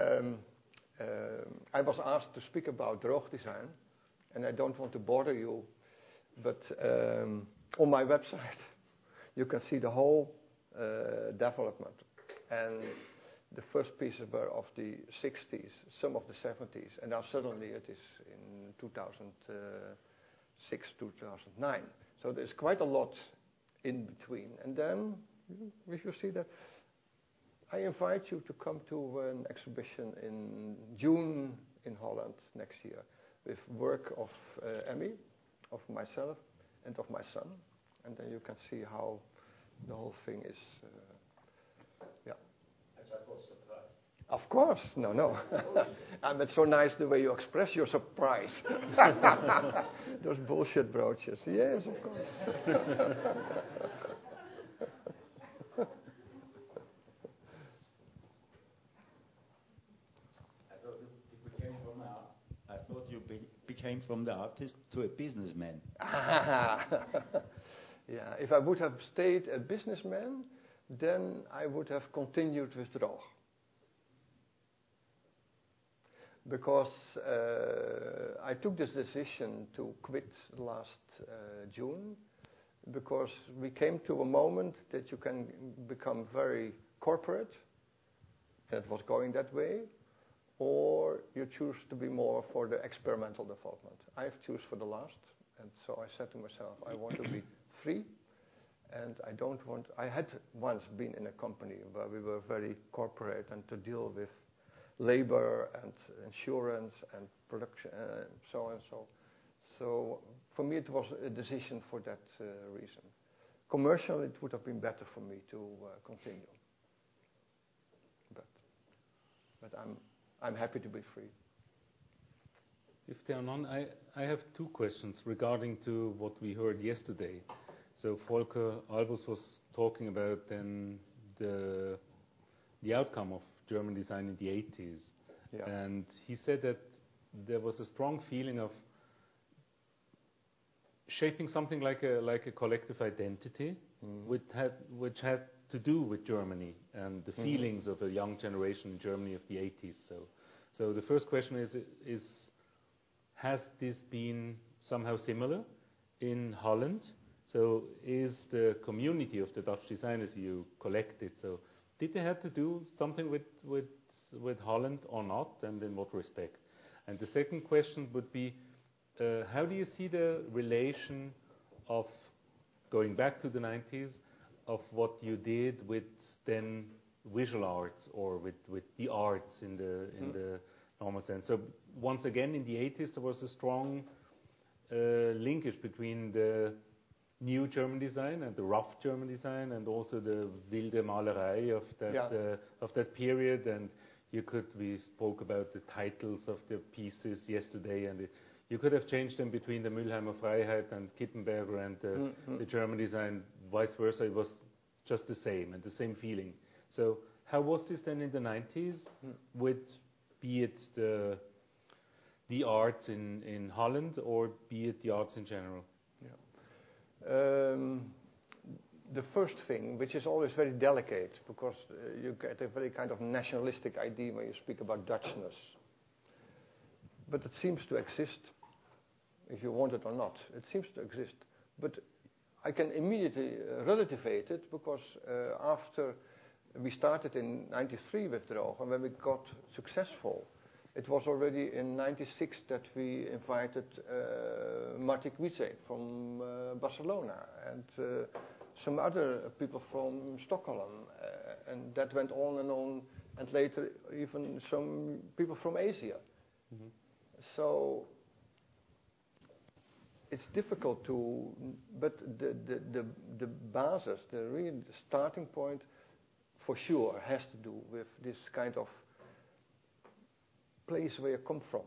I was asked to speak about Droog design, and I don't want to bother you, but on my website you can see the whole development. And the first pieces were of the 60s, some of the 70s, and now suddenly it is in 2000 2009. So there's quite a lot in between. And then, if you see that, I invite you to come to an exhibition in June in Holland next year with work of Emmy, of myself, and of my son. And then you can see how the whole thing is, yeah. I just was surprised. Of course, no. And it's so nice the way you express your surprise. Those bullshit brooches. Yes, of course. I thought you became from the artist to a businessman. Yeah, if I would have stayed a businessman, then I would have continued with Droog. Because I took this decision to quit last June, because we came to a moment that you can become very corporate, that was going that way, or you choose to be more for the experimental development. I have chosen for the last, and so I said to myself, I want to be free, and I had once been in a company where we were very corporate and to deal with labor and insurance and production, so and so. So for me it was a decision for that reason. Commercially it would have been better for me to continue. But I'm happy to be free. If there are none, I have two questions regarding to what we heard yesterday. So Volker Albus was talking about then the outcome of German design in the 80s. Yeah. And he said that there was a strong feeling of shaping something like a collective identity, which had to do with Germany and the feelings of a young generation in Germany of the 80s. So the first question is has this been somehow similar in Holland? So is the community of the Dutch designers you collected, so did they have to do something with Holland or not, and in what respect? And the second question would be, how do you see the relation of going back to the 90s of what you did with then visual arts or with the arts in the normal sense? So once again, in the 80s there was a strong linkage between the new German design and the rough German design, and also the wilde Malerei of that period. And we spoke about the titles of the pieces yesterday, and you could have changed them between the Mülheimer Freiheit and Kippenberger and the German design, vice versa. It was just the same and the same feeling. So how was this then in the 90s with, be it the arts in Holland or be it the arts in general? The first thing, which is always very delicate, because you get a very kind of nationalistic idea when you speak about Dutchness. But it seems to exist, if you want it or not. It seems to exist. But I can immediately relativate it, because after we started in 93 with Droog, and when we got successful, it was already in 96 that we invited Martí Guize from Barcelona and some other people from Stockholm, and that went on, and later even some people from Asia. So it's difficult to, but the basis, the real starting point, for sure has to do with this kind of place where you come from.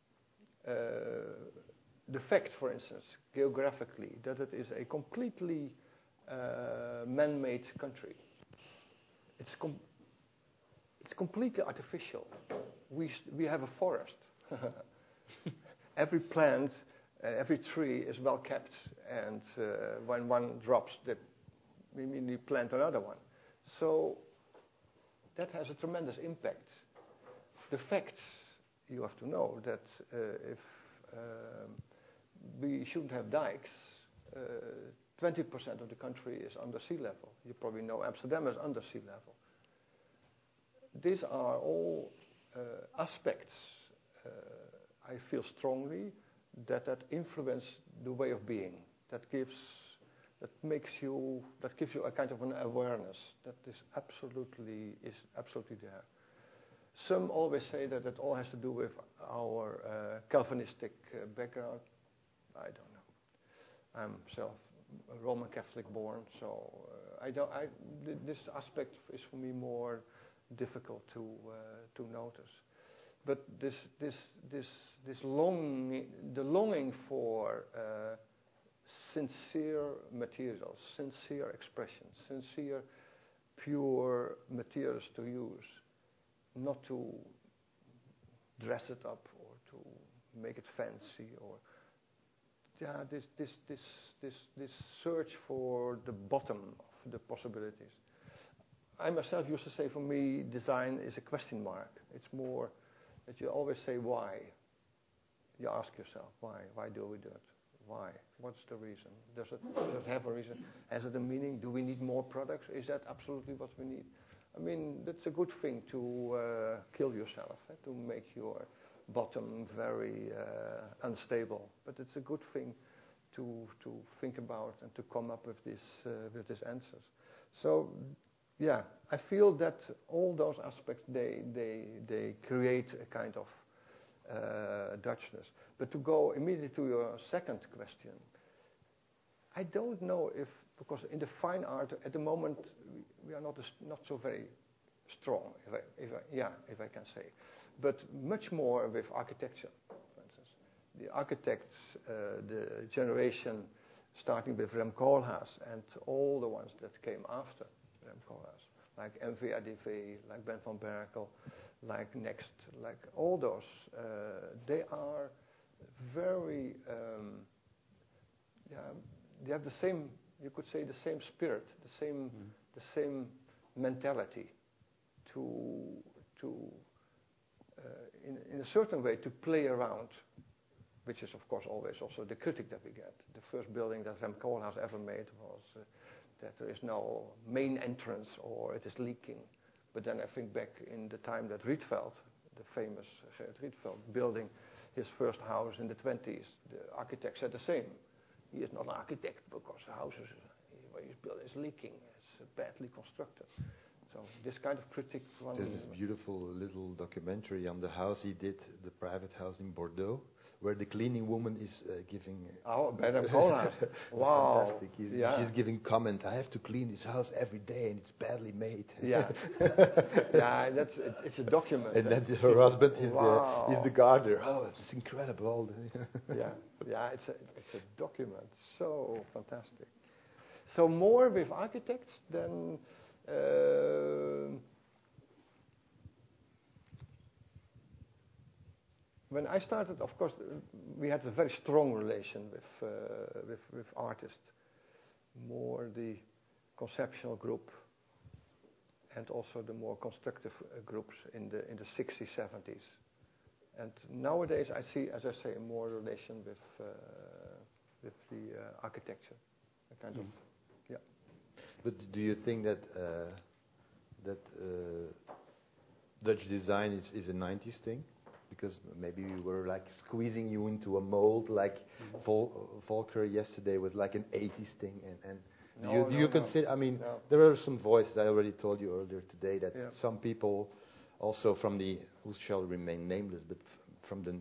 The fact, for instance, geographically, that it is a completely man-made country. It's completely artificial. We have a forest. Every plant, every tree is well kept, and when one drops, that we immediately plant another one. So that has a tremendous impact. The facts, you have to know that if we shouldn't have dikes, 20% of the country is under sea level. You probably know Amsterdam is under sea level. These are all aspects, I feel strongly, that influence the way of being. That gives you a kind of an awareness that is absolutely there. Some always say that it all has to do with our Calvinistic background. I don't know. I'm Roman Catholic born, so this aspect is for me more difficult to notice. But the longing for sincere materials, sincere expressions, sincere, pure materials to use, not to dress it up or to make it fancy, or this search for the bottom of the possibilities. I myself used to say, for me, design is a question mark. It's more that you always say why. You ask yourself why. Why do we do it? Why? What's the reason? Does it have a reason? Has it a meaning? Do we need more products? Is that absolutely what we need? I mean, that's a good thing to kill yourself, to make your bottom very unstable. But it's a good thing to think about and to come up with these answers. So, yeah, I feel that all those aspects they create a kind of Dutchness. But to go immediately to your second question, I don't know if, because in the fine art at the moment we are not so very strong, if I can say, but much more with architecture, for instance. The architects, the generation starting with Rem Koolhaas and all the ones that came after Rem Koolhaas, like MVRDV, like Ben van Berkel, like Next, like all those, they are very, they have the same, you could say, the same spirit, the same mentality in a certain way to play around, which is of course always also the critic that we get. The first building that Rem Koolhaas ever made was that there is no main entrance or it is leaking. But then I think back in the time that Rietveld, the famous Gerrit Rietveld, building his first house in the 20s, the architect said the same. He is not an architect because the house he's built is leaking, it's badly constructed. So this kind of critic. There's this beautiful little documentary on the house he did, the private house in Bordeaux, where the cleaning woman is giving... Oh, Madame Koolhaas. Wow. Fantastic. She's giving comment, I have to clean this house every day and it's badly made. Yeah. It's a document. And then her husband is the gardener. Oh, it's incredible. It's a document. So fantastic. So more with architects than... when I started, of course, we had a very strong relation with artists, more the conceptual group, and also the more constructive groups in the 60s, 70s. And nowadays, I see, as I say, more relation with the architecture, a kind of, yeah. But do you think that Dutch design is a 90s thing? Because maybe we were like squeezing you into a mold, like Volker yesterday was like an 80s thing. And do you consider? I mean, there are some voices. I already told you earlier today that some people, also from the who shall remain nameless, but from the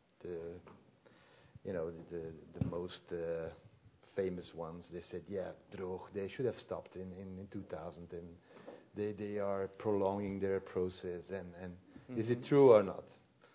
most famous ones, they said, Droog, they should have stopped in 2000, and they are prolonging their process. And is it true or not?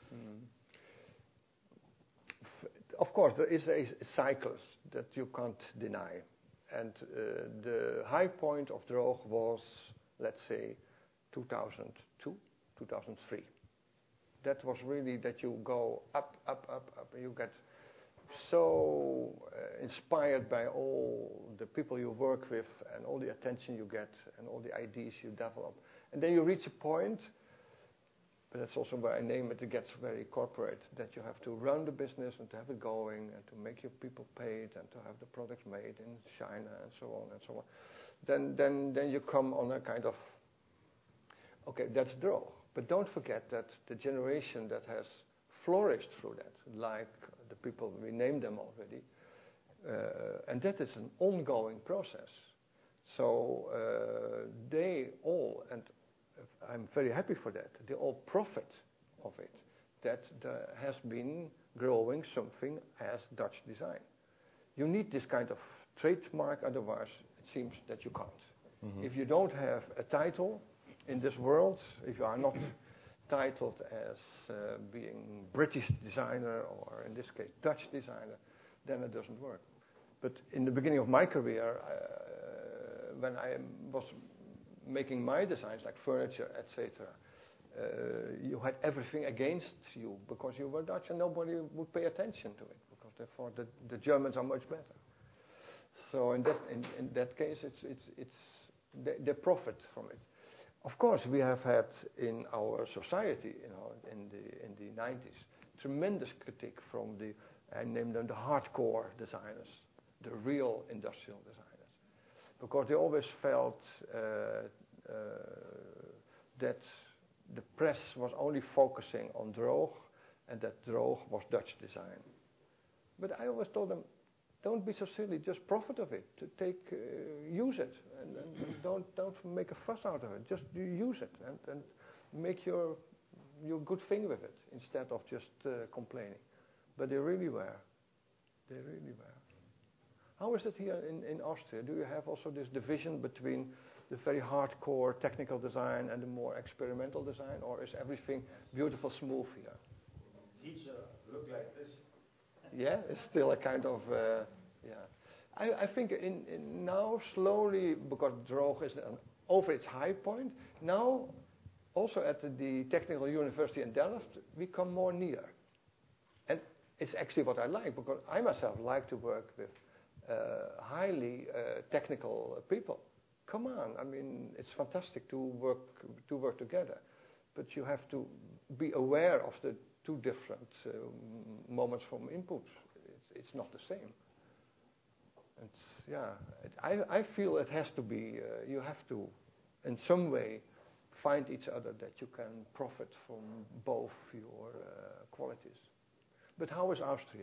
Of course, there is a cycle that you can't deny. And the high point of Droog was, let's say, 2002, 2003. That was really that you go up, and you get so inspired by all the people you work with and all the attention you get and all the ideas you develop. And then you reach a point, but that's also where I name it gets very corporate, that you have to run the business and to have it going and to make your people paid and to have the products made in China and so on and so on. Then you come on a kind of, okay, that's Droog. But don't forget that the generation that has flourished through that, like the people, we named them already. And that is an ongoing process. So they all, and I'm very happy for that, they all profit of it, that there has been growing something as Dutch design. You need this kind of trademark, otherwise it seems that you can't. Mm-hmm. If you don't have a title in this world, if you are not titled as being British designer, or in this case Dutch designer, then it doesn't work. But in the beginning of my career, when I was making my designs, like furniture, etc., you had everything against you because you were Dutch and nobody would pay attention to it because they thought that the Germans are much better. So in that case, they profit from it. Of course, we have had in our society, in the 90s, tremendous critique from I named them the hardcore designers, the real industrial designers, because they always felt that the press was only focusing on Droog, and that Droog was Dutch design. But I always told them, don't be so silly, just profit of it, use it, and don't make a fuss out of it, just use it, and make your good thing with it, instead of just complaining. But they really were. How is it here in Austria? Do you have also this division between the very hardcore technical design and the more experimental design, or is everything beautiful, smooth here? Teacher look like this. Yeah, it's still a kind of, I think in now slowly, because Droog is over its high point, now also at the Technical University in Delft, we come more near. And it's actually what I like, because I myself like to work with highly technical people. Come on, I mean, it's fantastic to work together, but you have to be aware of the two different moments from input. It's not the same. And I feel it has to be. You have to, in some way, find each other that you can profit from both your qualities. But how is Austria?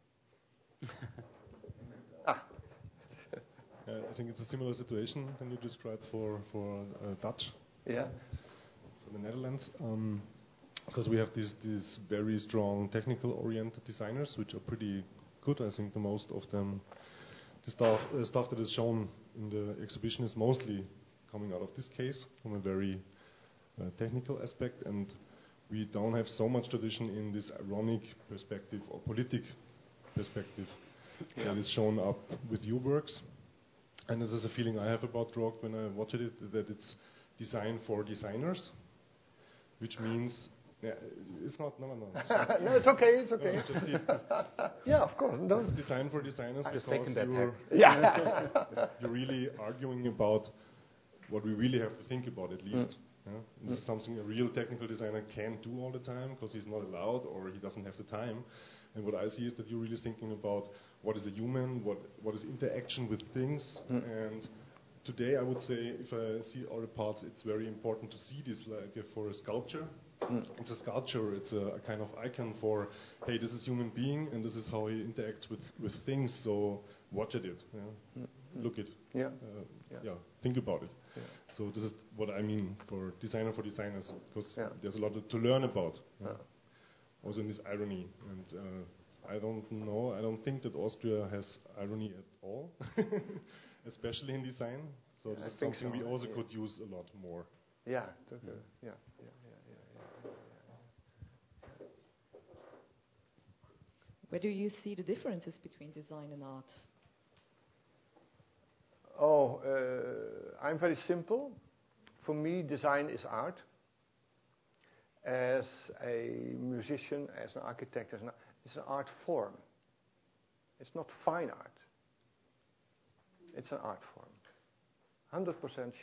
I think it's a similar situation than you described for Dutch. Yeah. For the Netherlands, because we have these very strong technical-oriented designers, which are pretty good. I think the most of them, the stuff that is shown in the exhibition is mostly coming out of this case from a very technical aspect, and we don't have so much tradition in this ironic perspective or politic perspective that is shown up with your works. And this is a feeling I have about Droog when I watch it, that it's designed for designers, which means, it's not, no. No, it's okay. Yeah, of course. It's designed for designers because you're really arguing about what we really have to think about, at least. This is something a real technical designer can't do all the time because he's not allowed or he doesn't have the time. And what I see is that you're really thinking about what is a human, what is interaction with things. And today I would say, if I see all the parts, it's very important to see this like for a sculpture. It's a sculpture, it's a kind of icon for, hey, this is human being and this is how he interacts with things, so watch at it. Look at it. Think about it. So this is what I mean for designers, because there's a lot to learn about. Also in this irony, and I don't think that Austria has irony at all, especially in design. So this is something we also could use a lot more. Where do you see the differences between design and art? I'm very simple. For me, design is art. As a musician, as an architect, it's an art form. It's not fine art. It's an art form. 100%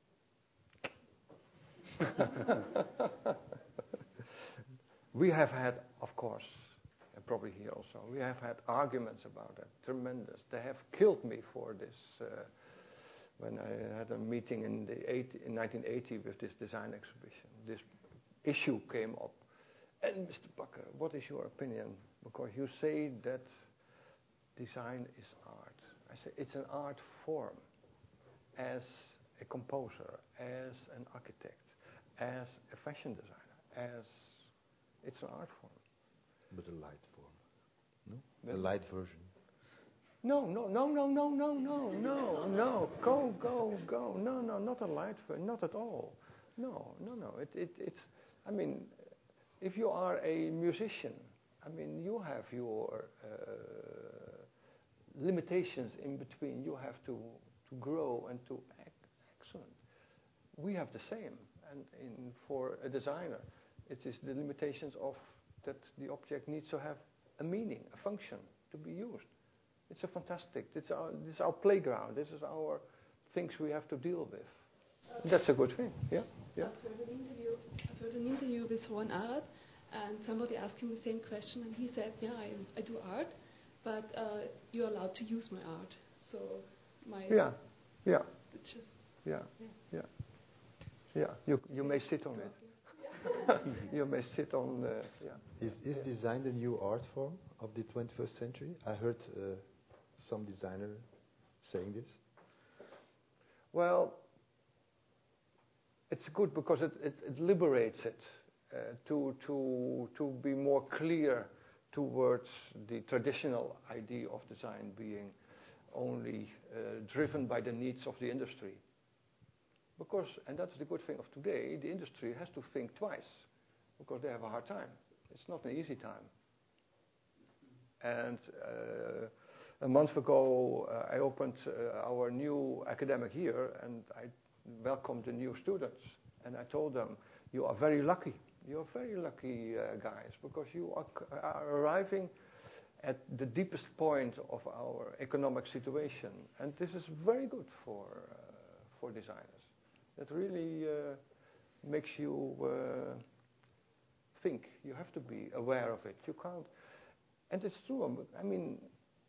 sure. We have had, of course, and probably here also, we have had arguments about that, tremendous. They have killed me for this when I had a meeting in 1980 with this design exhibition. This issue came up, And Mr. Bakker, what is your opinion? Because you say that design is art. I say it's an art form. As a composer, as an architect, as a fashion designer, it's an art form. But a light form, no? A light version. No. Go. No, not a light version, not at all. No. It's. I mean, if you are a musician, I mean, you have your limitations in between. You have to grow and to act. Excellent. We have the same, and for a designer, it is the limitations of that the object needs to have a meaning, a function to be used. It's a fantastic. This is our playground. This is our things we have to deal with. That's a good thing. Yeah. I've heard an interview with Ron Arad, and somebody asked him the same question, and he said, "Yeah, I do art, but you're allowed to use my art." So my yeah. It's just, Yeah. You may sit on it. You may sit on. Is design the new art form of the 21st century? I heard some designer saying this. Well, it's good because it liberates it to be more clear towards the traditional idea of design being only driven by the needs of the industry. Because, and that's the good thing of today, the industry has to think twice because they have a hard time. It's not an easy time. And a month ago, I opened our new academic year, and I welcomed the new students. And I told them, you are very lucky. You are very lucky, guys, because you are arriving at the deepest point of our economic situation. And this is very good for designers. It really makes you think. You have to be aware of it. You can't. And it's true. I mean,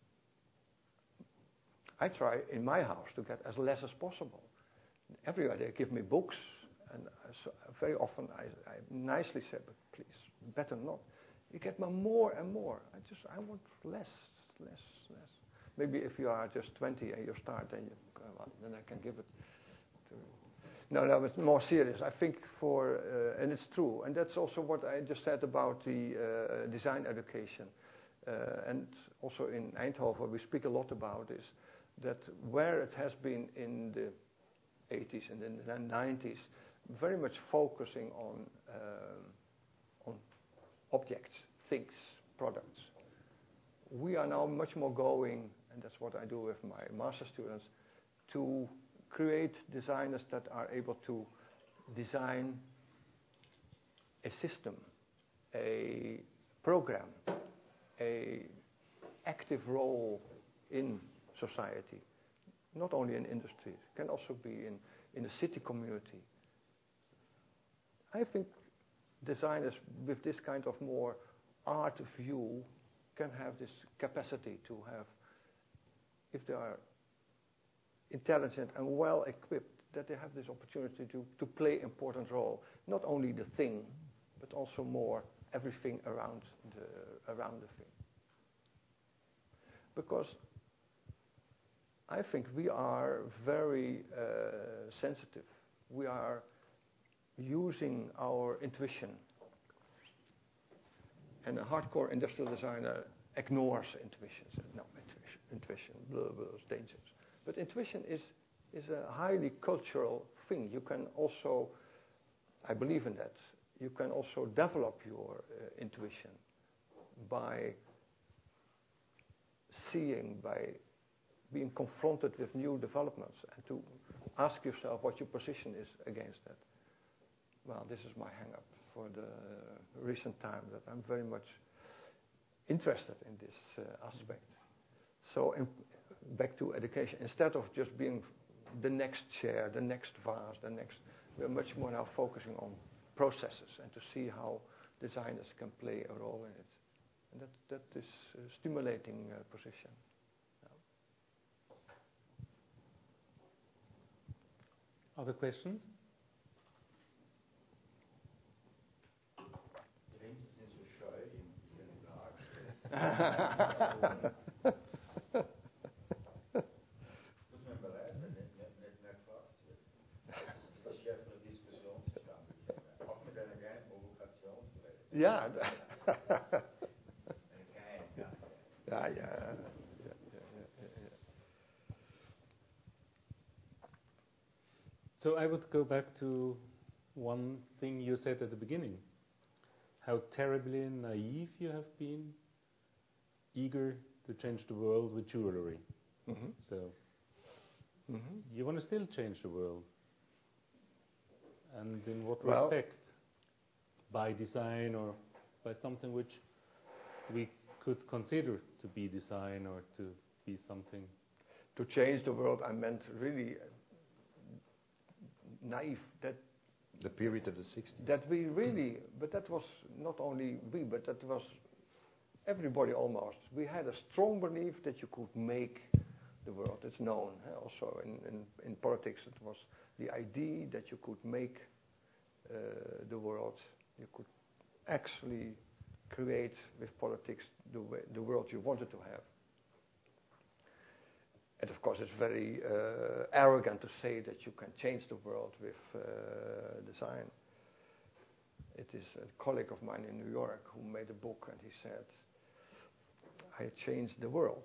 I try in my house to get as less as possible. Everywhere they give me books, and so very often I nicely say, but please, better not. You get more and more. I want less. Maybe if you are just 20 and you start, then I can give it to you. No, it's more serious. I think and it's true, and that's also what I just said about the design education. And also in Eindhoven, we speak a lot about this, that where it has been in the 80s and in the 90s, very much focusing on objects, things, products. We are now much more going, and that's what I do with my master students, to create designers that are able to design a system, a program, a active role in society, not only in industry, it can also be in a city community. I think designers with this kind of more art view can have this capacity to have, if they are intelligent and well equipped, that they have this opportunity to play an important role. Not only the thing, but also more everything around the thing. Because I think we are very sensitive. We are using our intuition. And a hardcore industrial designer ignores intuition. Says, no, intuition, blah, blah, it's dangerous. But intuition is a highly cultural thing. You can also, I believe in that, you can also develop your intuition by seeing, by being confronted with new developments, and to ask yourself what your position is against that. Well, this is my hang-up for the recent time, that I'm very much interested in this aspect. So back to education. Instead of just being the next chair, the next vase, we're much more now focusing on processes and to see how designers can play a role in it. And that is a stimulating position. Other questions? Tut mir mal leid, nicht mehr gefragt wird. Das ist ja für eine Diskussion zustande gekommen. Auch mit einer kleinen Provokation vielleicht. Ja. Eine kleine. Ja. So I would go back to one thing you said at the beginning. How terribly naive you have been, eager to change the world with jewelry. Mhm. So Mhm. you want to still change the world. And in what Well- respect? By design or by something which we could consider to be design or to be something? To change the world, I meant really naive. The period of the 60s. That we really, but that was not only we, but that was everybody almost. We had a strong belief that you could make the world. It's known also in politics. It was the idea that you could make the world. You could actually create with politics the world you wanted to have. And of course, it's very arrogant to say that you can change the world with design. It is a colleague of mine in New York who made a book, and he said, "I changed the world."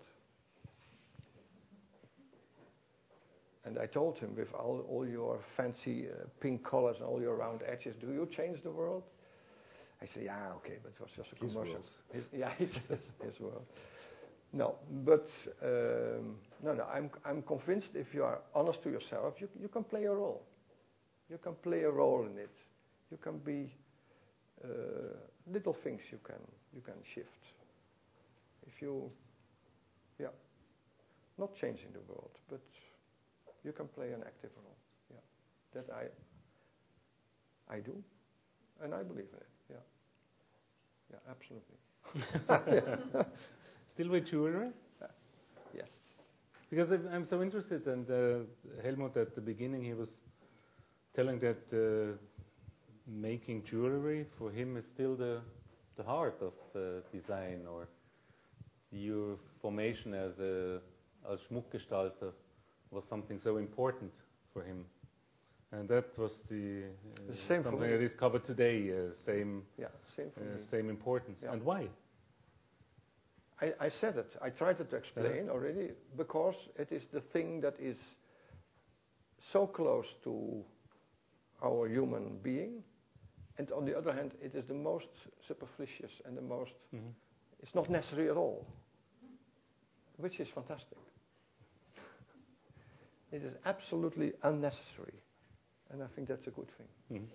And I told him, with all your fancy pink colors and all your round edges, do you change the world? I said, yeah, okay, but it was just a His commercial. world. His world. No, but no. I'm convinced if you are honest to yourself, you can play a role. You can play a role in it. You can be little things you can shift. If you, not changing the world, but you can play an active role. Yeah, that I do, and I believe in it. Yeah, absolutely. Still with jewelry? Yes. Because I'm so interested, and Helmut at the beginning, he was telling that making jewelry for him is still the heart of design, or your formation as Schmuckgestalter was something so important for him. And that was the same something for me. I discovered today, same Same for me. same importance. Yeah. And why? I said it. I tried to explain already, because it is the thing that is so close to our human being, and on the other hand, it is the most superfluous and the most. Mm-hmm. It's not necessary at all, which is fantastic. It is absolutely unnecessary, and I think that's a good thing. Mm-hmm.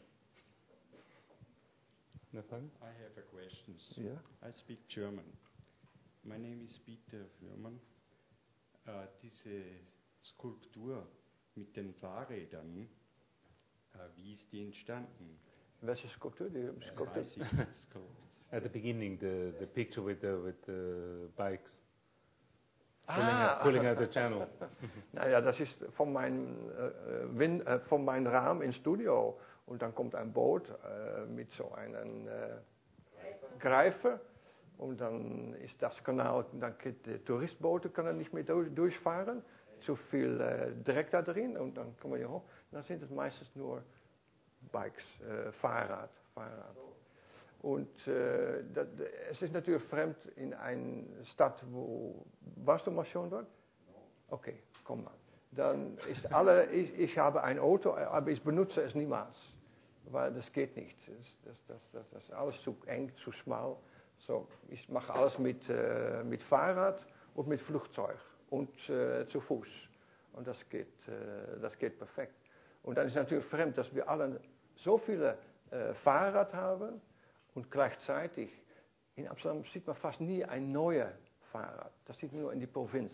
Nathan? I have a question. Yeah. I speak German. My name is Peter Fürmann. Diese Skulptur mit den Fahrrädern, wie ist die entstanden? Welche Sculptuur? Weiß ich nicht. At the beginning, the picture with the bikes Ah. pulling out the channel. Nou ja, das ist von meinem Rahmen im Studio. Und dann kommt ein Boot mit so einem Greifer. Und dann ist das Kanal, dann geht die Touristbooten können nicht mehr durchfahren. Zu viel Dreck da drin. Und dann kommen wir hier hoch. Dann sind es meistens nur Bikes, Fahrrad. Und es ist natürlich fremd in einer Stadt, wo... Warst du mal schon dort? Okay, komm mal. Dann ist ich habe ein Auto, aber ich benutze es niemals. Weil das geht nicht. Das ist alles zu eng, zu schmal. So, ich mache alles mit Fahrrad und mit Flugzeug und zu Fuß. Und das geht perfekt. Und dann ist natürlich fremd, dass wir alle so viele Fahrrad haben und gleichzeitig in Amsterdam sieht man fast nie ein neues Fahrrad. Das sieht man nur in die Provinz.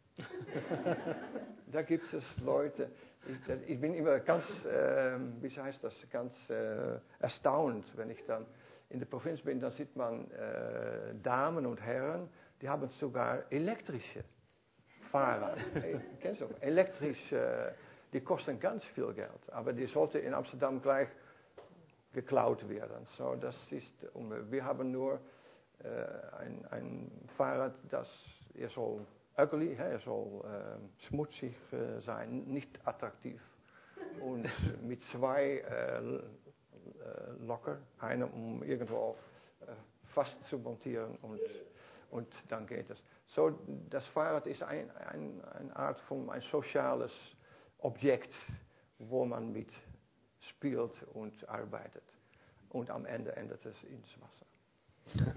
Da gibt es Leute, ich bin immer ganz, ganz erstaunt, wenn ich dann in der Provinz bin, dann sieht man Damen und Herren, die haben sogar elektrische Fahrrad. Kennst du? Elektrisch, die kosten ganz viel Geld, aber die sollten in Amsterdam gleich geklaut werden. So, das ist, wir haben nur ein Fahrrad, er soll ugly, er soll schmutzig sein, nicht attraktiv. Und mit zwei Locker, einer um irgendwo fast zu montieren und dann geht es. So, das Fahrrad ist eine Art von ein soziales Objekt, wo man mit spielt und arbeitet. Und am Ende endet es ins Wasser.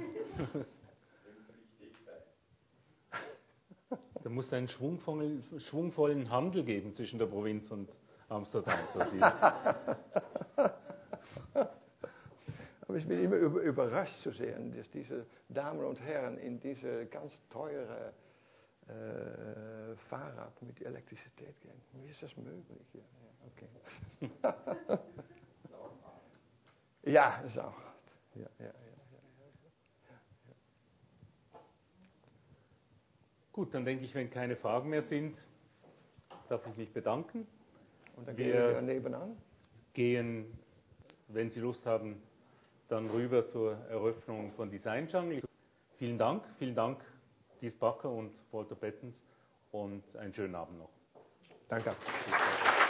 Da muss es einen schwungvollen Handel geben zwischen der Provinz und Amsterdam. So Aber ich bin immer überrascht zu sehen, dass diese Damen und Herren in diese ganz teure Fahrrad mit Elektrizität gehen. Wie ist das möglich? Ja, okay. Ja, das ist auch hart. Ja. Gut, dann denke ich, wenn keine Fragen mehr sind, darf ich mich bedanken. Und dann gehen wir nebenan. Gehen, wenn Sie Lust haben, dann rüber zur Eröffnung von Design Jungle. Vielen Dank, Dies Backer und Walter Bettens und einen schönen Abend noch. Danke.